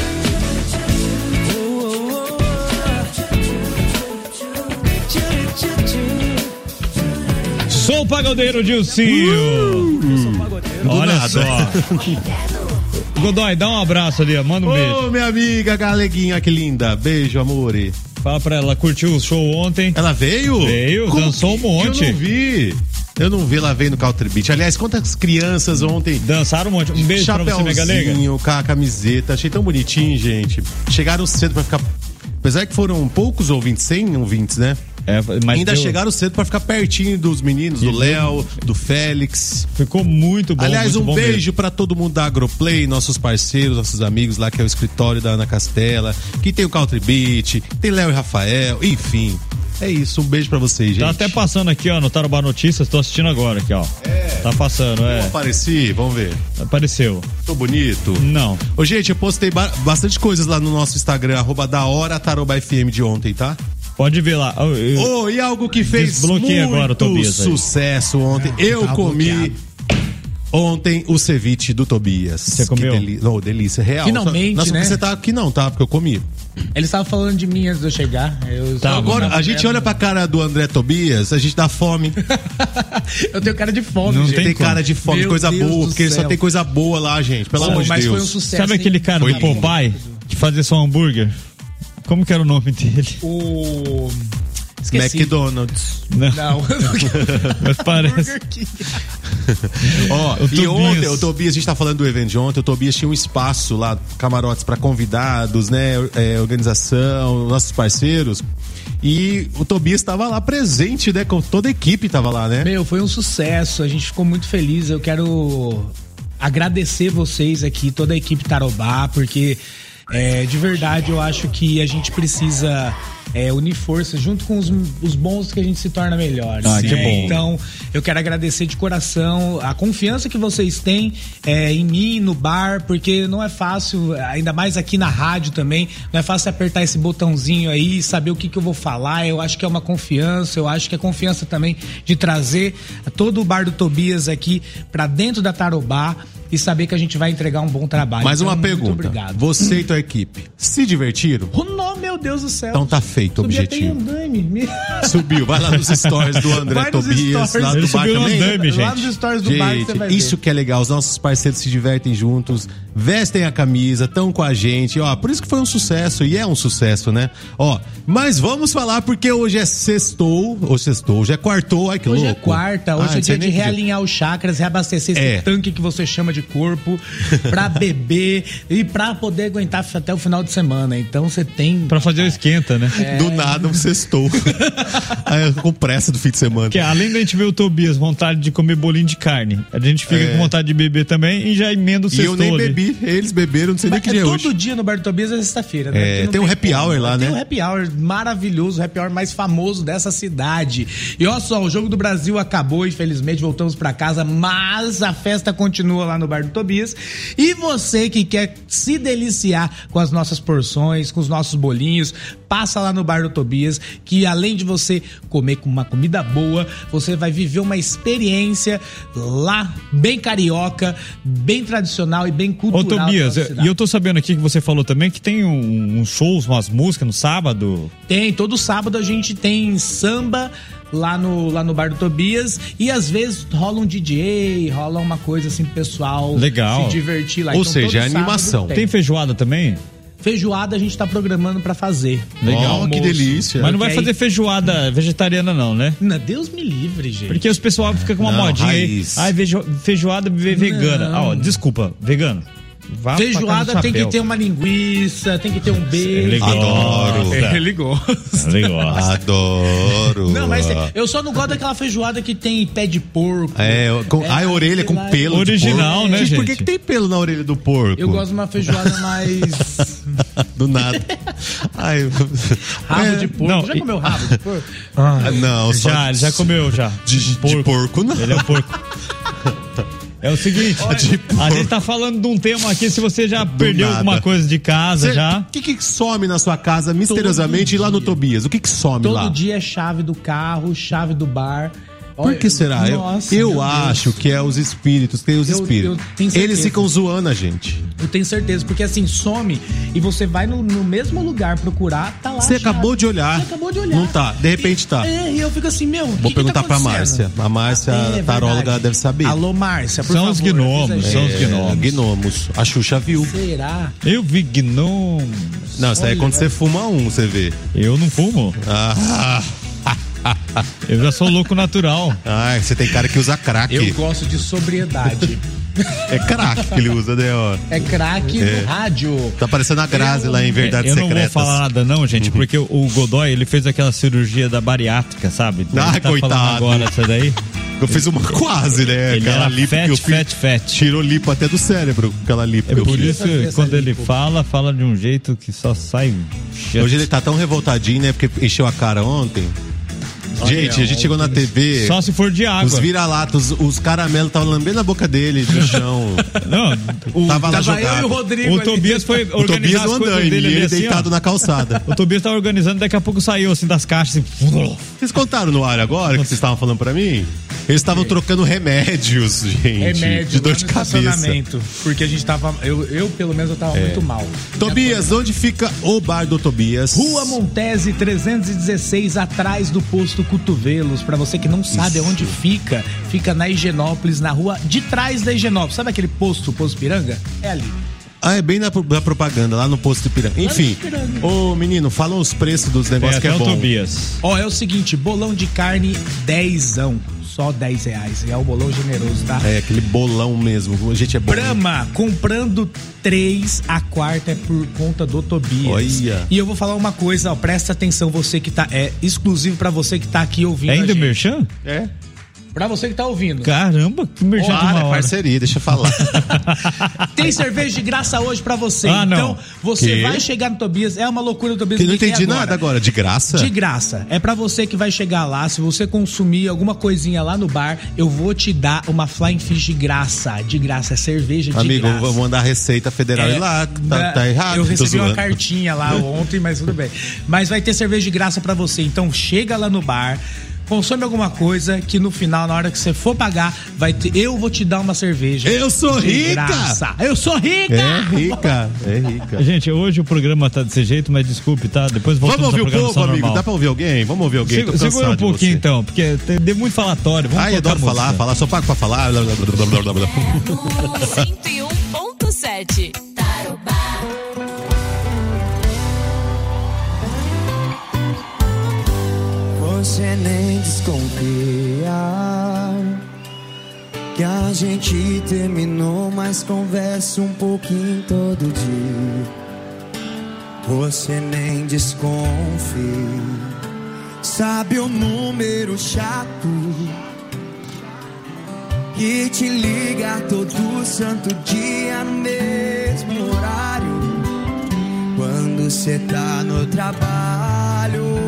Oh, oh, oh. Tchuru, tchu, tchu. Sou o pagodeiro Dilcinho. Do Olha nada. só. Godoy, dá um abraço ali, ó. Manda um Ô, beijo. minha amiga Galeguinha, que linda. Beijo, amore. Fala pra ela, curtiu o show ontem. Ela veio? Veio, Como dançou um que- monte. Eu não vi. Eu não vi, ela veio no Country Beach. Aliás, quantas crianças ontem... Dançaram um monte. Um beijo pra você, minha galega. Chapeuzinho, com a camiseta. Achei tão bonitinho, gente. Chegaram cedo pra ficar... Apesar que foram poucos ouvintes, cem ouvintes, né? É, mas Ainda deu- chegaram cedo pra ficar pertinho dos meninos, do Léo, do Félix. Ficou muito bom. Aliás, muito um bom beijo mesmo. pra todo mundo da Agroplay, nossos parceiros, nossos amigos lá, que é o escritório da Ana Castela, que tem o Country Beach, tem Léo e Rafael, enfim. É isso, um beijo pra vocês, gente. Tá até passando aqui, ó, no Tarobá Notícias, tô assistindo agora aqui, ó. É. Tá passando, é. Eu apareci, vamos ver. Apareceu. Tô bonito? Não. Ô, gente, eu postei ba- bastante coisas lá no nosso Instagram, arroba da hora Taroba F M de ontem, tá? Pode ver lá. Eu- eu- Oh, e algo que fez Desbloqueei muito agora o Tobias aí. sucesso ontem. Eu tá comi bloqueado. ontem o ceviche do Tobias. Você comeu? Que deli... Não, delícia, real. Finalmente, Nossa, né? você tá aqui não, tá? Porque eu comi. Ele estava falando de mim antes de eu chegar. Eu Tá, agora a gente olha pra cara do André Tobias, a gente dá fome. Eu tenho cara de fome, Não gente. tem cara de fome, Meu coisa Deus boa, do porque ele só céu. tem coisa boa lá, gente. Pelo Pô, amor de mas Deus. foi um sucesso. Sabe aquele cara Foi do lindo. Popeye que fazia só hambúrguer? Como que era o nome dele? O Esqueci. McDonald's. Não. Não. Mas parece. Ó, O e Tobias. ontem, o Tobias, a gente tá falando do evento de ontem, o Tobias tinha um espaço lá, camarotes pra convidados, né, é, organização, nossos parceiros, e o Tobias tava lá presente, né, com toda a equipe tava lá, né? Meu, foi um sucesso, a gente ficou muito feliz, eu quero agradecer vocês aqui, toda a equipe Tarobá, porque é, de verdade eu acho que a gente precisa é, unir forças junto com os, os bons que a gente se torna melhores. Ah, que né? bom. Então, eu quero agradecer de coração a confiança que vocês têm é, em mim, no bar, porque não é fácil, ainda mais aqui na rádio também, não é fácil apertar esse botãozinho aí e saber o que, que eu vou falar. Eu acho que é uma confiança, eu acho que é confiança também de trazer todo o bar do Tobias aqui pra dentro da Tarobá e saber que a gente vai entregar um bom trabalho. Mais então, uma muito pergunta, obrigado. você e tua equipe se divertiram? Oh, não, meu Deus do céu. Então tá feito o Subi objetivo. até em andaime. Subiu, vai lá nos stories do André Vai nos Tobias, stories. lá do Ele bar subiu no também. andame, gente. Lá nos stories do Gente, bar que você vai ver. isso que é legal, os nossos parceiros se divertem juntos, vestem a camisa, estão com a gente, ó, por isso que foi um sucesso, e é um sucesso, né? Ó, mas vamos falar porque hoje é sextou, ou sextou, hoje é quartou, ai que Hoje louco. é quarta, hoje Ah, é não dia sei de nem que dia. realinhar os chakras, reabastecer esse É. tanque que você chama de corpo, pra beber e pra poder aguentar até o final de semana. Então você tem. Pra fazer o esquenta, né? É. Do nada um sextou. Aí, com pressa do fim de semana. Porque além da gente ver o Tobias vontade de comer bolinho de carne, a gente fica É. com vontade de beber também e já emenda o E sextou eu nem ali. bebi, eles beberam, não sei nem Mas que é dia é todo hoje. dia no Bar do Tobias é sexta-feira, né? É, Porque não tem um happy como. hour lá, Tem né? um happy hour maravilhoso, o happy hour mais famoso dessa cidade. E olha só, o Jogo do Brasil acabou, infelizmente voltamos pra casa, mas a festa continua lá no Bar do Tobias. E você que quer se deliciar com as nossas porções, com os nossos bolinhos, passa lá no Bar do Tobias, que além de você comer com uma comida boa, você vai viver uma experiência lá bem carioca, bem tradicional e bem Ô cultural. Tobias, da nossa e cidade. eu tô sabendo aqui que você falou também que tem um- uns shows, umas músicas no sábado. Tem, todo sábado a gente tem samba lá no, lá no Bar do Tobias e às vezes rola um D J, rola uma coisa assim pro pessoal Legal. se divertir lá. Ou Então, seja, todo é sábado animação. Tem feijoada também? Feijoada a gente tá programando pra fazer. Legal. Ó, que delícia. Mas não vai Porque fazer aí- feijoada vegetariana não, né? Não, Deus me livre, gente. Porque os pessoal fica com uma Não, modinha raiz. aí. Ai, vejo- feijoada ve- vegana. Ah, ó, desculpa, vegano. Vá pra casa Feijoada do tem que chapéu. ter uma linguiça, tem que ter um beijo. Ele gosta. Adoro. Ele gosta. Ele gosta. Adoro. Não, mas tem- eu só não gosto daquela feijoada que tem pé de porco. É, com, É, a orelha com lá- pelo Original, de porco. né, Por que, gente? que tem pelo na orelha do porco? Eu gosto de uma feijoada mais Do nada. Ai, rabo é, de porco. não, Já e- comeu rabo de porco? ah, não, só Já, ele já comeu já. de, de porco. não. Ele é um porco. É o seguinte, a gente tá falando de um tema aqui, se você já perdeu nada. alguma coisa de casa Cê- já. O que, que some na sua casa misteriosamente e lá no Tobias? O que, que some Todo lá? dia é chave do carro, chave do bar. Por que será? Eu, Nossa, eu meu acho Deus. que é os espíritos, tem os Eu- espíritos. eu tenho certeza. Eles ficam zoando a gente. Eu tenho certeza, porque assim, some e você vai no, no mesmo lugar procurar, tá lá. Você a chave. acabou de olhar. Você acabou de olhar. Não tá, de repente tá. É, e eu fico assim, meu. Vou perguntar pra Márcia. A Márcia, É, a taróloga, verdade. deve saber. Alô, Márcia, por São favor. os gnomos, avisa a são os gente. gnomos. Gnomos. A Xuxa viu. Será? Eu vi gnomo. Não, isso aí é Olha, quando você fuma um, você vê. Eu não fumo. Ah, Eu já sou louco natural. ai, você tem cara que usa crack. Eu gosto de sobriedade. É crack que ele usa, né? Ó. É craque É. no rádio. Tá parecendo a Grazi Eu- lá em Verdades Eu não Secretas. vou falar nada não, gente, Uhum. porque o o Godoy, ele fez aquela cirurgia da bariátrica, sabe? Ah, Ele tá coitado. falando agora essa daí. Eu fiz uma quase, né? Ele aquela era lipo fat, que eu fiz. fat, fat. Tirou lipo até do cérebro, aquela lipo É que eu por fiz. isso Essa que quando ele lipo. fala, fala de um jeito que só sai shit. Hoje ele tá tão revoltadinho, né? Porque encheu a cara ontem. Gente, a gente chegou na T V. Só se for de água. Os vira-latos, os caramelos estavam lambendo a boca dele no chão. Não, o, Tava lá Tava eu jogado. e o Rodrigo. o ali. Tobias foi O Tobias organizar no as coisas andaime, dele e ali ele assim, deitado ó. na calçada. O Tobias tava organizando, daqui a pouco saiu assim das caixas assim. Vocês contaram no ar agora que vocês estavam falando pra mim? Eles estavam trocando remédios, gente. Remédio de dor lá de no cabeça. estacionamento, porque a gente tava, eu, eu pelo menos eu tava É. muito mal. Tobias, onde fica o bar do Tobias? Rua Montese trezentos e dezesseis, atrás do posto Cotovelos. Pra você que não sabe Isso. onde fica, fica na Higienópolis, na rua de trás da Higienópolis. Sabe aquele posto, posto Piranga? É ali. Ah, é bem na, na propaganda, lá no posto de Piranga. Enfim, ô menino, fala os preços dos negócios é, que é bom. Tobias. Ó, é o seguinte, bolão de carne dezão. Só dez reais. É o bolão generoso, tá? É, aquele bolão mesmo. A gente é bom. Brahma, comprando três, a quarta é por conta do Tobias. Olha. E eu vou falar uma coisa, ó, presta atenção, você que tá, é exclusivo pra você que tá aqui ouvindo. É ainda o merchan? É. Pra você que tá ouvindo. Caramba, que merchan de uma hora. Parceria, deixa eu falar. Tem cerveja de graça hoje pra você. Ah, não. Então, você Que? vai chegar no Tobias. É uma loucura do Tobias. Que não que tem entendi agora. nada agora. De graça? De graça. É pra você que vai chegar lá. Se você consumir alguma coisinha lá no bar, eu vou te dar uma Flying Fish de graça. De graça. É cerveja de Amigo, graça. vou mandar a Receita Federal É, ir lá. Tá, da- tá errado. Eu tô recebi uma zoando. cartinha lá ontem, mas tudo bem. Mas vai ter cerveja de graça pra você. Então chega lá no bar, consome alguma coisa que no final, na hora que você for pagar, vai ter. Eu vou te dar uma cerveja. Eu sou de rica! graça. Eu sou rica! É rica, é rica. Gente, hoje o programa tá desse jeito, mas desculpe, tá? Depois voltamos Vamos ouvir à o povo, programação amigo? normal. Dá pra ouvir alguém? Vamos ouvir alguém? Segu- Tô cansado segura um de pouquinho você. então, porque tem- deu muito falatório. Vamos Ai, colocar adoro falar, música. falar, só pago pra falar. Blá, blá, blá, blá, blá, blá, blá. cento e um ponto sete. Você nem desconfia que a gente terminou, mas conversa um pouquinho todo dia. Você nem desconfia, sabe o número chato que te liga todo santo dia no mesmo horário, quando cê tá no trabalho,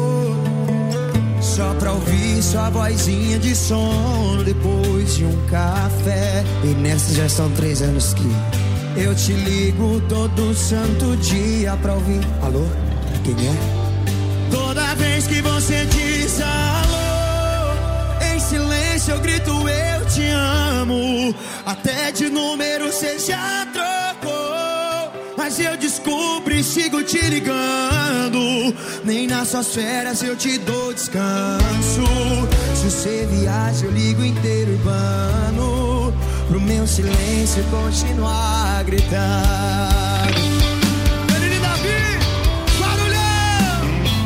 só pra ouvir sua vozinha de sono depois de um café. E nessa já são três anos que eu te ligo todo santo dia pra ouvir. Alô? Quem é? Toda vez que você diz alô, em silêncio eu grito eu te amo. Até de número cê já trocou, mas eu descubro e sigo te ligando. Nem nas suas férias eu te dou descanso. Se você viaja eu ligo inteiro urbano, pro meu silêncio continuar gritando. Menino Davi, barulhão!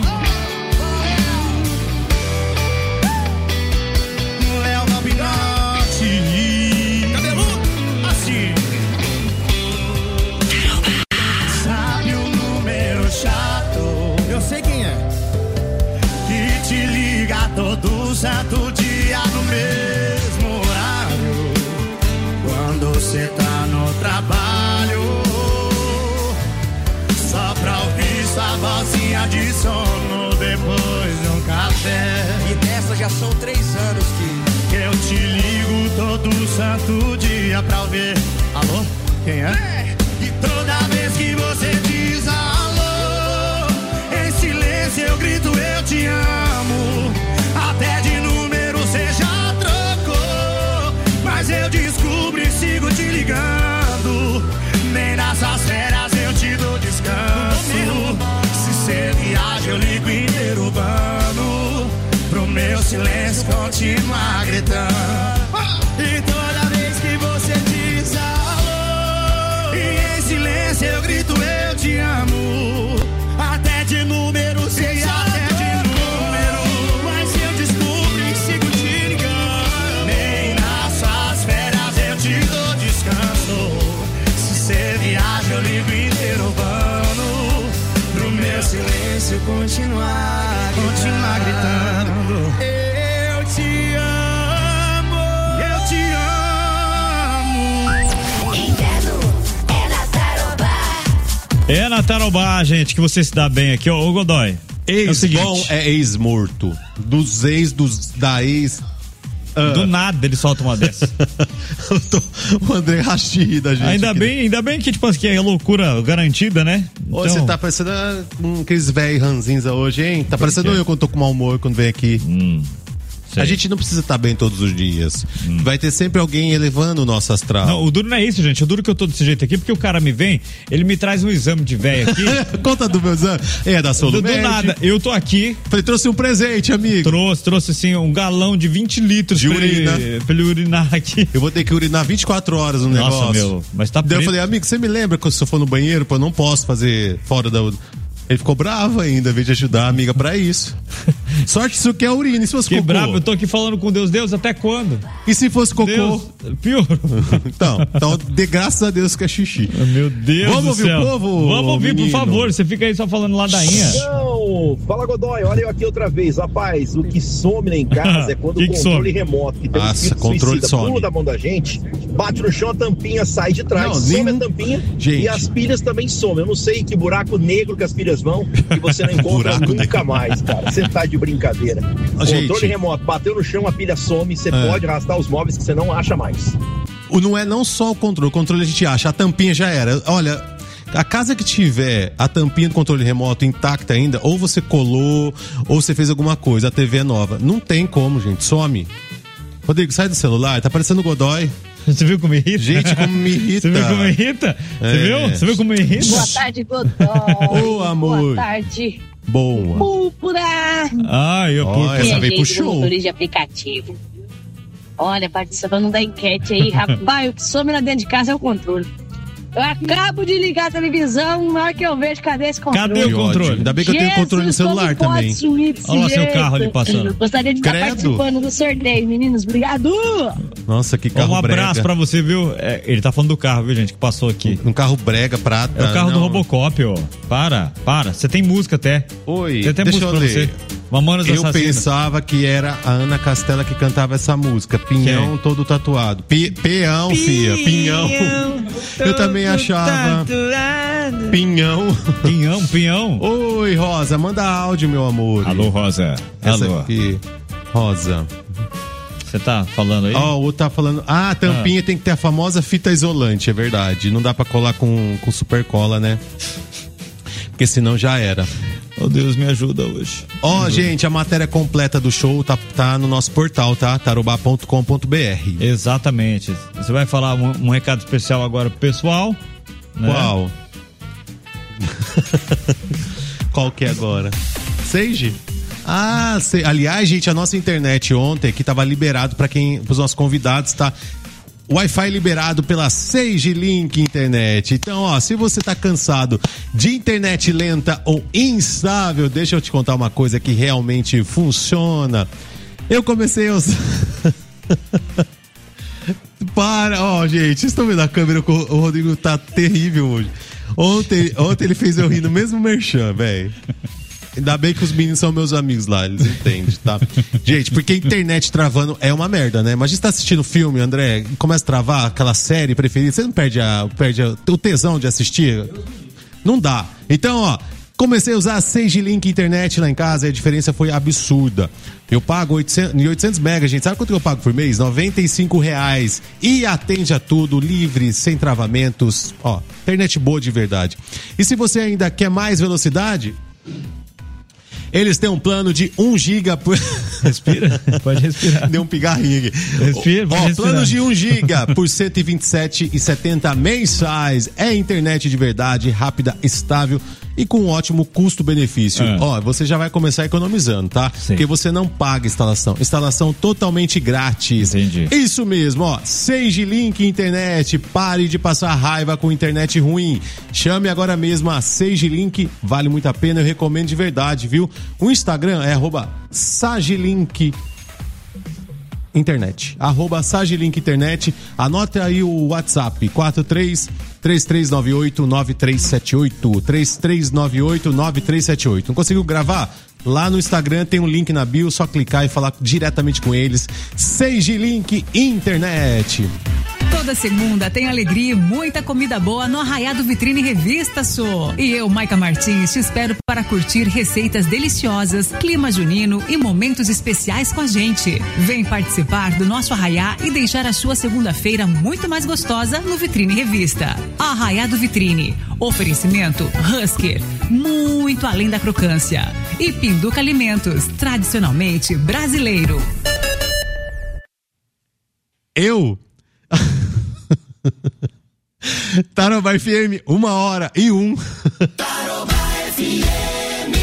Léo Gabinotti, cabeludo, assim. Sabe o número chato? Eu sei quem é. Que te liga todo santo dia no mesmo horário, quando você tá no trabalho, só pra ouvir sua vozinha de sono depois de um café. E dessa já são três anos que, que eu te ligo todo santo dia pra ouvir. Alô? Quem é? E toda vez que você diz alô, em silêncio eu grito eu te amo. Até de número você já trocou, mas eu descubro e sigo te ligando. Nem nessas férias eu te dou descanso. Se você viaja eu ligo inteiro urbano, pro meu silêncio continuar gritando. E toda vez que você diz alô, e em silêncio eu grito eu te amo. Até de número você já até de número, mas eu descubro e sigo te ligando. Nem nas suas férias eu te dou descanso. Se você viaja eu ligo inteiro urbano, pro meu silêncio continuar, continuar gritando. Eu te amo, eu te amo. Inverno é na Tarobá. É na Tarobá, gente, que você se dá bem aqui, ó, ô Godoy. É o Ex seguinte. bom é ex-morto. Dos ex, dos, da ex. ah. Do nada ele solta uma dessa. O André Rachid da gente. Ainda aqui. bem, ainda bem que, tipo, que é loucura garantida, né? Ô, você tá parecendo ah, um aqueles velhos ranzinza hoje, hein? Tá parecendo quê? eu quando tô com mau humor quando vem aqui. Hum. A gente não precisa estar bem todos os dias. Hum. Vai ter sempre alguém elevando o nosso astral. Não, o duro não é isso, gente. O duro que eu tô desse jeito aqui, porque o cara me vem, ele me traz um exame de véio aqui. Conta do meu exame. É da Solumed. Do, do nada. Eu tô aqui. Falei, trouxe um presente, amigo. Trouxe, trouxe assim um galão de vinte litros de pra urina. Ele, pra ele urinar aqui. Eu vou ter que urinar vinte e quatro horas no negócio. Nossa, meu. Mas tá Daí eu falei, amigo, você me lembra que se eu for no banheiro, pô, eu não posso fazer fora da... Ele ficou bravo ainda, em vez de ajudar a amiga pra isso. Sorte que isso aqui é urina, e se fosse que cocô? bravo, eu tô aqui falando com Deus, Deus, até quando? E se fosse cocô? Deus, pior. Então, então, de graças a Deus que é xixi. Meu Deus Vamos do ouvir céu. o povo? Vamos ouvir, menino. por favor, você fica aí só falando ladainha. Não, fala Godoy, olha eu aqui outra vez. Rapaz, o que some lá em casa é quando que o que controle some? remoto, que tem um Nossa, espírito controle suicida, some. pula da mão da gente, bate no chão, a tampinha sai de trás, Não, some nem- a tampinha Gente. e as pilhas também somem. Eu não sei que buraco negro que as pilhas vão e você não encontra Buraco nunca mais, cara. Você tá de brincadeira. Gente. Controle remoto, bateu no chão, a pilha some, você É. pode arrastar os móveis que você não acha mais. O- Não é não só o controle, o controle a gente acha, a tampinha já era. Olha, a casa que tiver a tampinha do controle remoto intacta ainda, ou você colou, ou você fez alguma coisa, a T V é nova. Não tem como, gente, some. Rodrigo, sai do celular, tá parecendo o Godoy. Você viu como me irrita? Gente, como me irrita. Você viu como me irrita? Você É. viu? Você viu como me irrita? Boa tarde, Godoy. Ô, amor. Boa tarde. Boa. Púrpura. Ah, eu Ó, essa Minha veio pro gente, do show. motorista de aplicativo. Olha, participando da enquete aí, rapaz, o que some lá dentro de casa é o controle. Eu acabo de ligar a televisão, na hora que eu vejo, cadê esse controle? Cadê o Que ódio. controle? Ainda bem que eu tenho Jesus, controle no celular como pode também. sumir desse Olha lá seu jeito? carro ali passando. Gostaria de estar Credo. participando do sorteio, meninos. Obrigado! Nossa, que carro Um abraço brega. pra você, viu? É, ele tá falando do carro, viu, gente, que passou aqui. Um carro brega, prata. É o carro do não. Robocop, ó. Para, para. Você tem música até. Oi, Você tem deixa música eu pra ler. você. Mamonas Eu Assassinas. pensava que era a Ana Castela que cantava essa música. Pinhão Quem? todo tatuado. Pi, peão, filha. Pinhão. Eu também achava. Pinhão. Pinhão, pinhão. Oi, Rosa, manda áudio, meu amor. Alô, Rosa. Essa Alô. aqui. Rosa. Você tá falando aí? Ó, o outro tá falando. Ah, a tampinha tem que ter a famosa fita isolante, é verdade. Não dá pra colar com, com super cola, né? Porque senão já era. Oh, Deus, me ajuda hoje. Ó, gente, a matéria completa do show tá, tá no nosso portal, tá? tarobá ponto com ponto b r. Exatamente. Você vai falar um, um recado especial agora pro pessoal? Né? Qual? Qual que é agora? Sage? Ah, sei. Aliás, gente, a nossa internet ontem aqui tava liberado para quem, pros nossos convidados, tá? Wi-Fi liberado pela Sage Link Internet. Então, ó, se você tá cansado de internet lenta ou instável, deixa eu te contar uma coisa que realmente funciona. Eu comecei a usar... Para, ó, gente, vocês estão vendo a câmera, o Rodrigo tá terrível hoje. Ontem, ontem ele fez eu rir no mesmo merchan, velho. Ainda bem que os meninos são meus amigos lá, eles entendem, tá? Gente, porque a internet travando é uma merda, né? Mas a gente tá assistindo filme, André, e começa a travar aquela série preferida, você não perde, a, perde a, o tesão de assistir? Não dá. Então, ó, comecei a usar a Sage Link Internet lá em casa e a diferença foi absurda. Eu pago oitocentos megas, gente. Sabe quanto eu pago por mês? noventa e cinco reais. E atende a tudo, livre, sem travamentos. Ó, internet boa de verdade. E se você ainda quer mais velocidade... Eles têm um plano de um giga por... Respira, pode respirar. Deu um pigarrinho aqui. Respira, pode Ó, respirar. plano de um giga por cento e vinte e sete reais e setenta centavos mensais. É internet de verdade, rápida, estável e com um ótimo custo-benefício. É. Ó, você já vai começar economizando, tá? Sim. Porque você não paga instalação. Instalação totalmente grátis. Entendi. Isso mesmo, ó. Sage Link Internet. Pare de passar raiva com internet ruim. Chame agora mesmo a Sage Link. Vale muito a pena, eu recomendo de verdade, viu? O Instagram é arroba Sagelink Internet. Arroba Sagelink Internet. Anota aí o WhatsApp. quatro três três três nove oito nove três sete oito. três três nove oito nove três sete oito. Não conseguiu gravar? Lá no Instagram tem um link na bio, só clicar e falar diretamente com eles. Sage Link Internet. Toda segunda tem alegria e muita comida boa no Arraiá do Vitrine Revista Sô. E eu, Maica Martins, te espero para curtir receitas deliciosas, clima junino e momentos especiais com a gente. Vem participar do nosso Arraiá e deixar a sua segunda-feira muito mais gostosa no Vitrine Revista. Arraiá do Vitrine. Oferecimento Husker, muito além da crocância. E Pinduca Alimentos, tradicionalmente brasileiro. Eu? Tarobá F M, uma hora e um. Tarobá F M.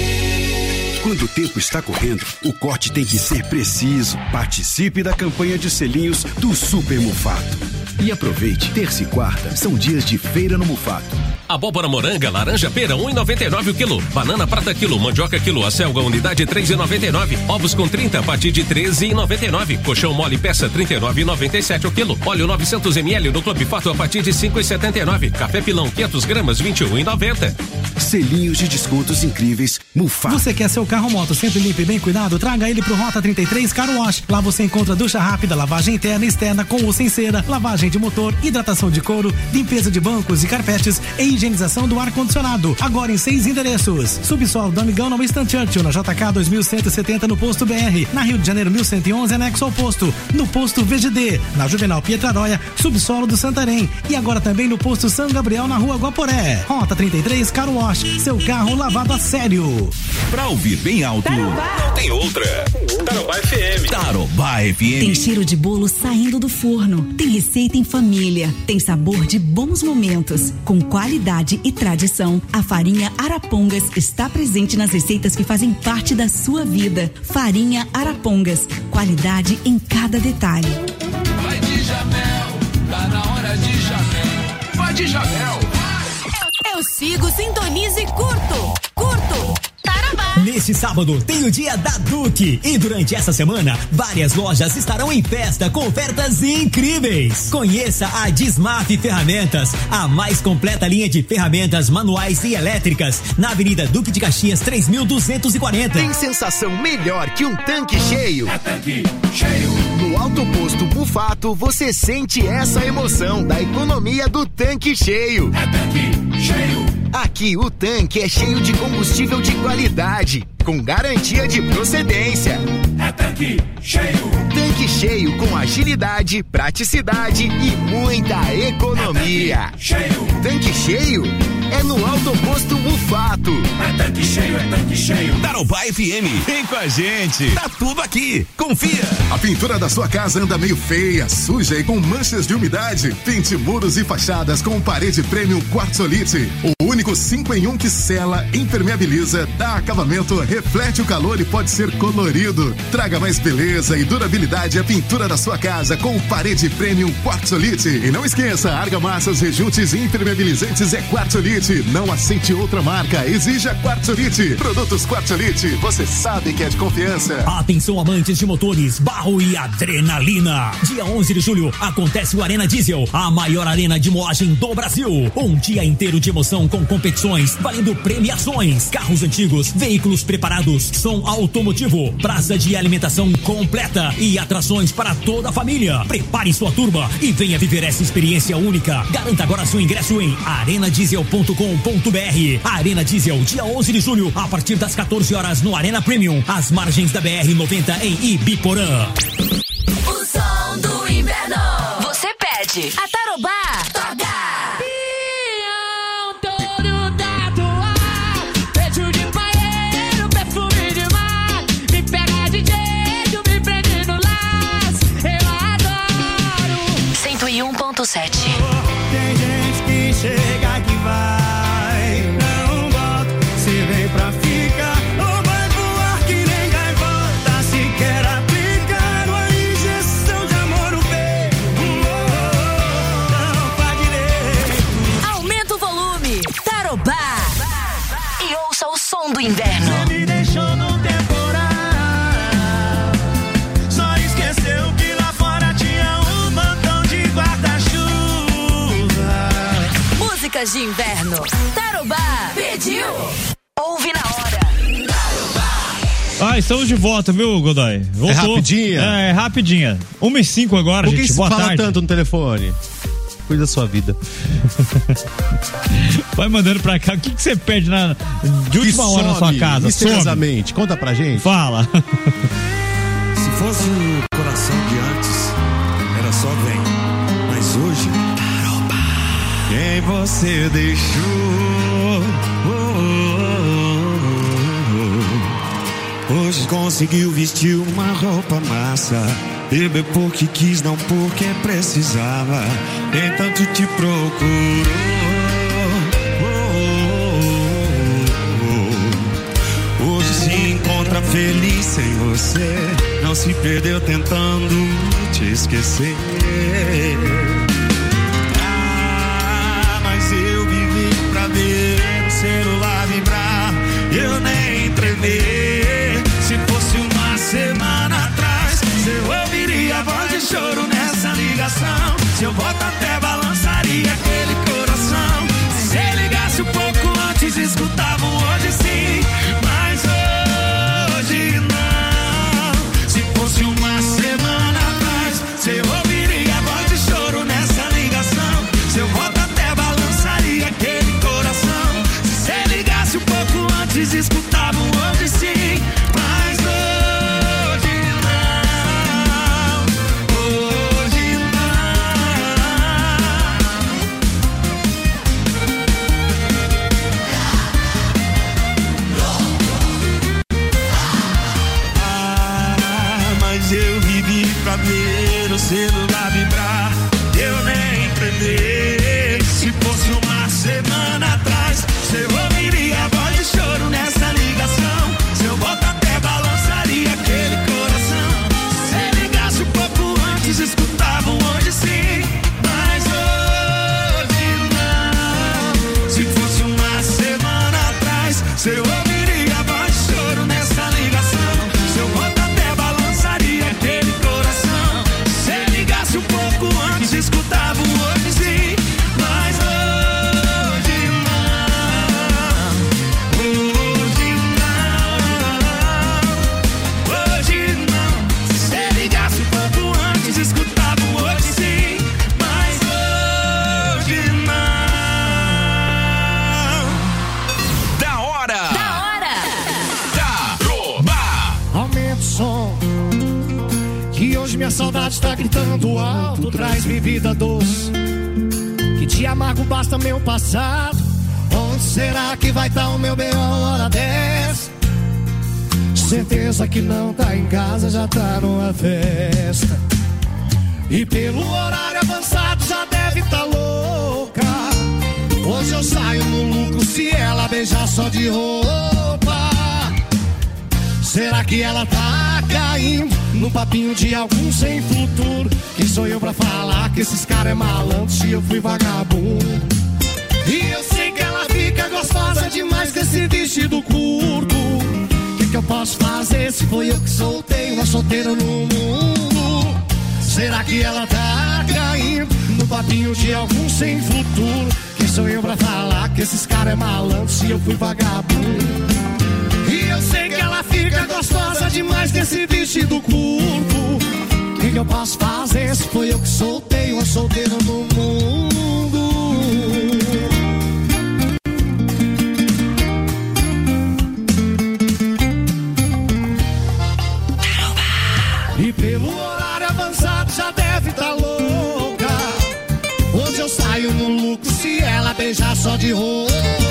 Quando o tempo está correndo, o corte tem que ser preciso. Participe da campanha de selinhos do Super Mufato. E aproveite, terça e quarta são dias de feira no Mufato. Abóbora moranga, laranja, pera, um real e noventa e nove o quilo. Banana prata quilo, mandioca quilo, acelga unidade três reais e noventa e nove. Ovos com trinta a partir de treze reais e noventa e nove. Colchão mole peça trinta e nove reais e noventa e sete o quilo. Óleo novecentos mililitros no Clube Fato a partir de cinco reais e setenta e nove. Café pilão quinhentas gramas vinte e um reais e noventa. Selinhos de descontos incríveis Mufato. Você quer seu carro moto sempre limpo e bem cuidado? Traga ele pro Rota trinta e três Car Wash. Lá você encontra ducha rápida, lavagem interna e externa com ou sem cera, lavagem de motor, hidratação de couro, limpeza de bancos e carpetes e higienização do ar-condicionado. Agora em seis endereços. Subsolo do Amigão no Winston Churchill, na J K dois mil cento e setenta no posto B R. Na Rio de Janeiro mil cento e onze, anexo ao posto. No posto V G D. Na Juvenal Pietraróia, subsolo do Santarém. E agora também no posto São Gabriel, na Rua Guaporé. Rota trinta e três Car Wash. Seu carro lavado a sério. Pra ouvir bem alto, Tarobá. não tem outra. Tarobá F M. Tarobá F M. Tem cheiro de bolo saindo do forno. Tem receita em família. Tem sabor de bons momentos. Com qualidade e tradição, a farinha Arapongas está presente nas receitas que fazem parte da sua vida. Farinha Arapongas. Qualidade em cada detalhe. Vai de Jamel. Tá na hora de Jamel. Vai de Jamel. Eu, eu sigo, sintonizo e curto. Curto. Tarobá. Neste sábado tem o dia da Duque e durante essa semana várias lojas estarão em festa com ofertas incríveis. Conheça a Dismaf Ferramentas, a mais completa linha de ferramentas manuais e elétricas na Avenida Duque de Caxias três mil duzentos e quarenta. Tem sensação melhor que um tanque cheio? É tanque cheio. No Alto Posto Mufato você sente essa emoção da economia do tanque cheio. É tanque cheio. Aqui o tanque é cheio de combustível de qualidade, com garantia de procedência. É tanque cheio. Tanque cheio com agilidade, praticidade e muita economia. É tanque cheio. Tanque cheio é no Alto Posto Mufato. É tanque cheio, é tanque cheio. Tarobá F M, vem com a gente. Tá tudo aqui, confia. A pintura da sua casa anda meio feia, suja e com manchas de umidade. Pinte muros e fachadas com parede premium Quartzolite. O único cinco em um que sela, impermeabiliza, dá acabamento, reflete o calor e pode ser colorido. Traga mais beleza e durabilidade à pintura da sua casa com parede premium Quartzolite. E não esqueça, argamassas, rejuntes e impermeabilizantes é Quartzolite. Não aceite outra marca, exija Quartzolite. Produtos Quartzolite, você sabe que é de confiança. Atenção amantes de motores, barro e adrenalina. Dia onze de julho acontece o Arena Diesel, a maior arena de moagem do Brasil. Um dia inteiro de emoção com competições, valendo premiações, carros antigos, veículos preparados, som automotivo, praça de alimentação completa e atrações para toda a família. Prepare sua turma e venha viver essa experiência única. Garanta agora seu ingresso em arena diesel ponto com ponto b r. Arena Diesel, dia onze de julho, a partir das quatorze horas no Arena Premium, às margens da B R noventa em Ibiporã. O som do inverno. Você pede. A Tarobá toca. sete. Tem gente que chega que vai, não volta. Se vem pra ficar, ou vai voar que nem gaivota. Se quer aplicar uma injeção de amor no peito, não faz direito. Aumenta o volume. Tarobá. E ouça o som do inverno. Você me deixou no temporal, só esqueceu que lá fora tinha um montão de guarda-chuva. Músicas de inverno. Tarobá pediu. Ouve na hora. Ah, estamos de volta, viu, Godoy? Voltou. É rapidinha? É, é rapidinha. uma e cinco agora, Por que gente. que Boa se fala tarde. tanto no telefone? Cuida da sua vida. Vai mandando pra cá. O que, que você perde na, de última Que hora na sua some casa? misteriosamente. Some. Conta pra gente. Fala. Se fosse o coração de antes, era só vem. Mas hoje, quem você deixou? Hoje conseguiu vestir uma roupa massa Bebeu porque quis, não porque precisava. Nem tanto te procurou. Hoje se encontra feliz sem você. Não se perdeu tentando te esquecer. Ah, mas eu vivi pra ver o celular vibrar. Eu nem tremer. Se fosse uma semana atrás, eu ouviria a voz de choro nessa ligação. Seu voto até balançaria aquele coração. Se você ligasse um pouco antes, escutava um hoje sim. Mas hoje não. Se fosse uma semana atrás, você ouviria a voz de choro nessa ligação. Seu voto até balançaria aquele coração. Se você ligasse um pouco antes, escutava um hoje sim. Mas hoje não. Hoje Ah, mas eu vivi pra ver o celular vibrar. Eu nem prever. Se fosse uma semana atrás, você ouviria a voz de choro nessa ligação. Seu voto até balançaria aquele coração. Se você ligasse um pouco antes, escutavam hoje sim. Mas hoje não. Se fosse uma semana atrás, você ouviria a voz de choro nessa ligação. Seu voto até balançaria aquele coração. Se você ligasse um pouco antes, escutavam hoje sim. Mas hoje não. Hoje não. Hoje não. Se você ligasse um pouco antes, escutavam hoje sim. Mas hoje não. Da hora. Da hora. Taroba. Aumenta o som, que hoje minha saudade tá gritando alto. Traz-me vida doce, que de amargo basta meu passado. Onde será que vai estar o meu bem a hora dessa? Certeza que não tá em casa, já tá numa festa. E pelo horário avançado já deve tá louca. Hoje eu saio no lucro se ela beijar só de roupa. Será que ela tá caindo no papinho de algum sem futuro? Quem sou eu pra falar que esses caras é malandro se eu fui vagabundo? E eu sei que ela fica gostosa demais com esse vestido curto. Que que eu posso fazer se foi eu que soltei uma solteira no mundo? Será que ela tá caindo no papinho de algum sem futuro? Quem sou eu pra falar que esses caras é malandro se eu fui vagabundo? E eu sei que ela fica gostosa demais com esse vestido curto. Que que eu posso fazer se foi eu que soltei uma solteira no mundo? E pelo horário avançado já deve tá louca. Hoje eu saio no lucro se ela beijar só de roupa.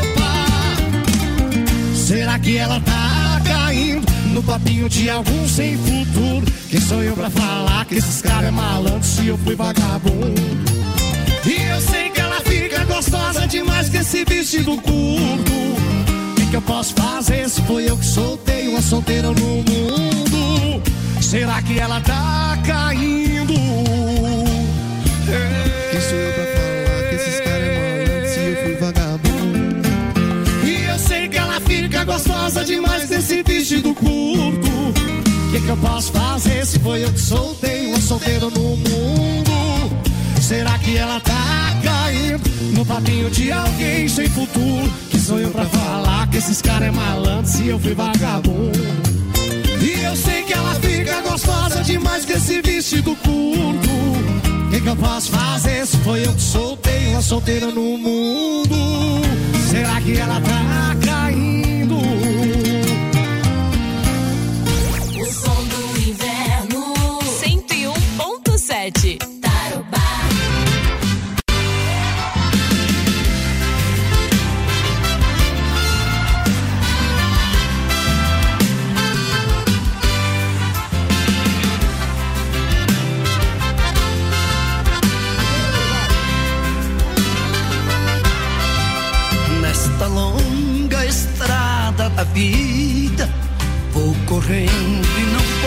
Será que ela tá caindo no papinho de algum sem futuro? Quem sou eu pra falar que esses caras é malandro se eu fui vagabundo? E eu sei que ela fica gostosa demais com esse vestido curto. O que que eu posso fazer se foi eu que soltei uma solteira no mundo? Será que ela tá caindo? Quem sou eu pra falar que esses caras é malandro se eu fui vagabundo? E eu sei que ela fica gostosa demais desse vestido curto. O que que eu posso fazer se foi eu que soltei uma solteira no mundo? Será que ela tá caindo no papinho de alguém sem futuro? Que sou eu pra falar que esses caras é malandro se eu fui vagabundo? E eu sei que ela fica gostosa demais com esse vestido curto. O que que eu posso fazer se foi eu que soltei uma solteira no mundo? Será que ela tá caindo? O som do inverno. cento e um ponto sete. Tarobá. a vida. Vou correndo e não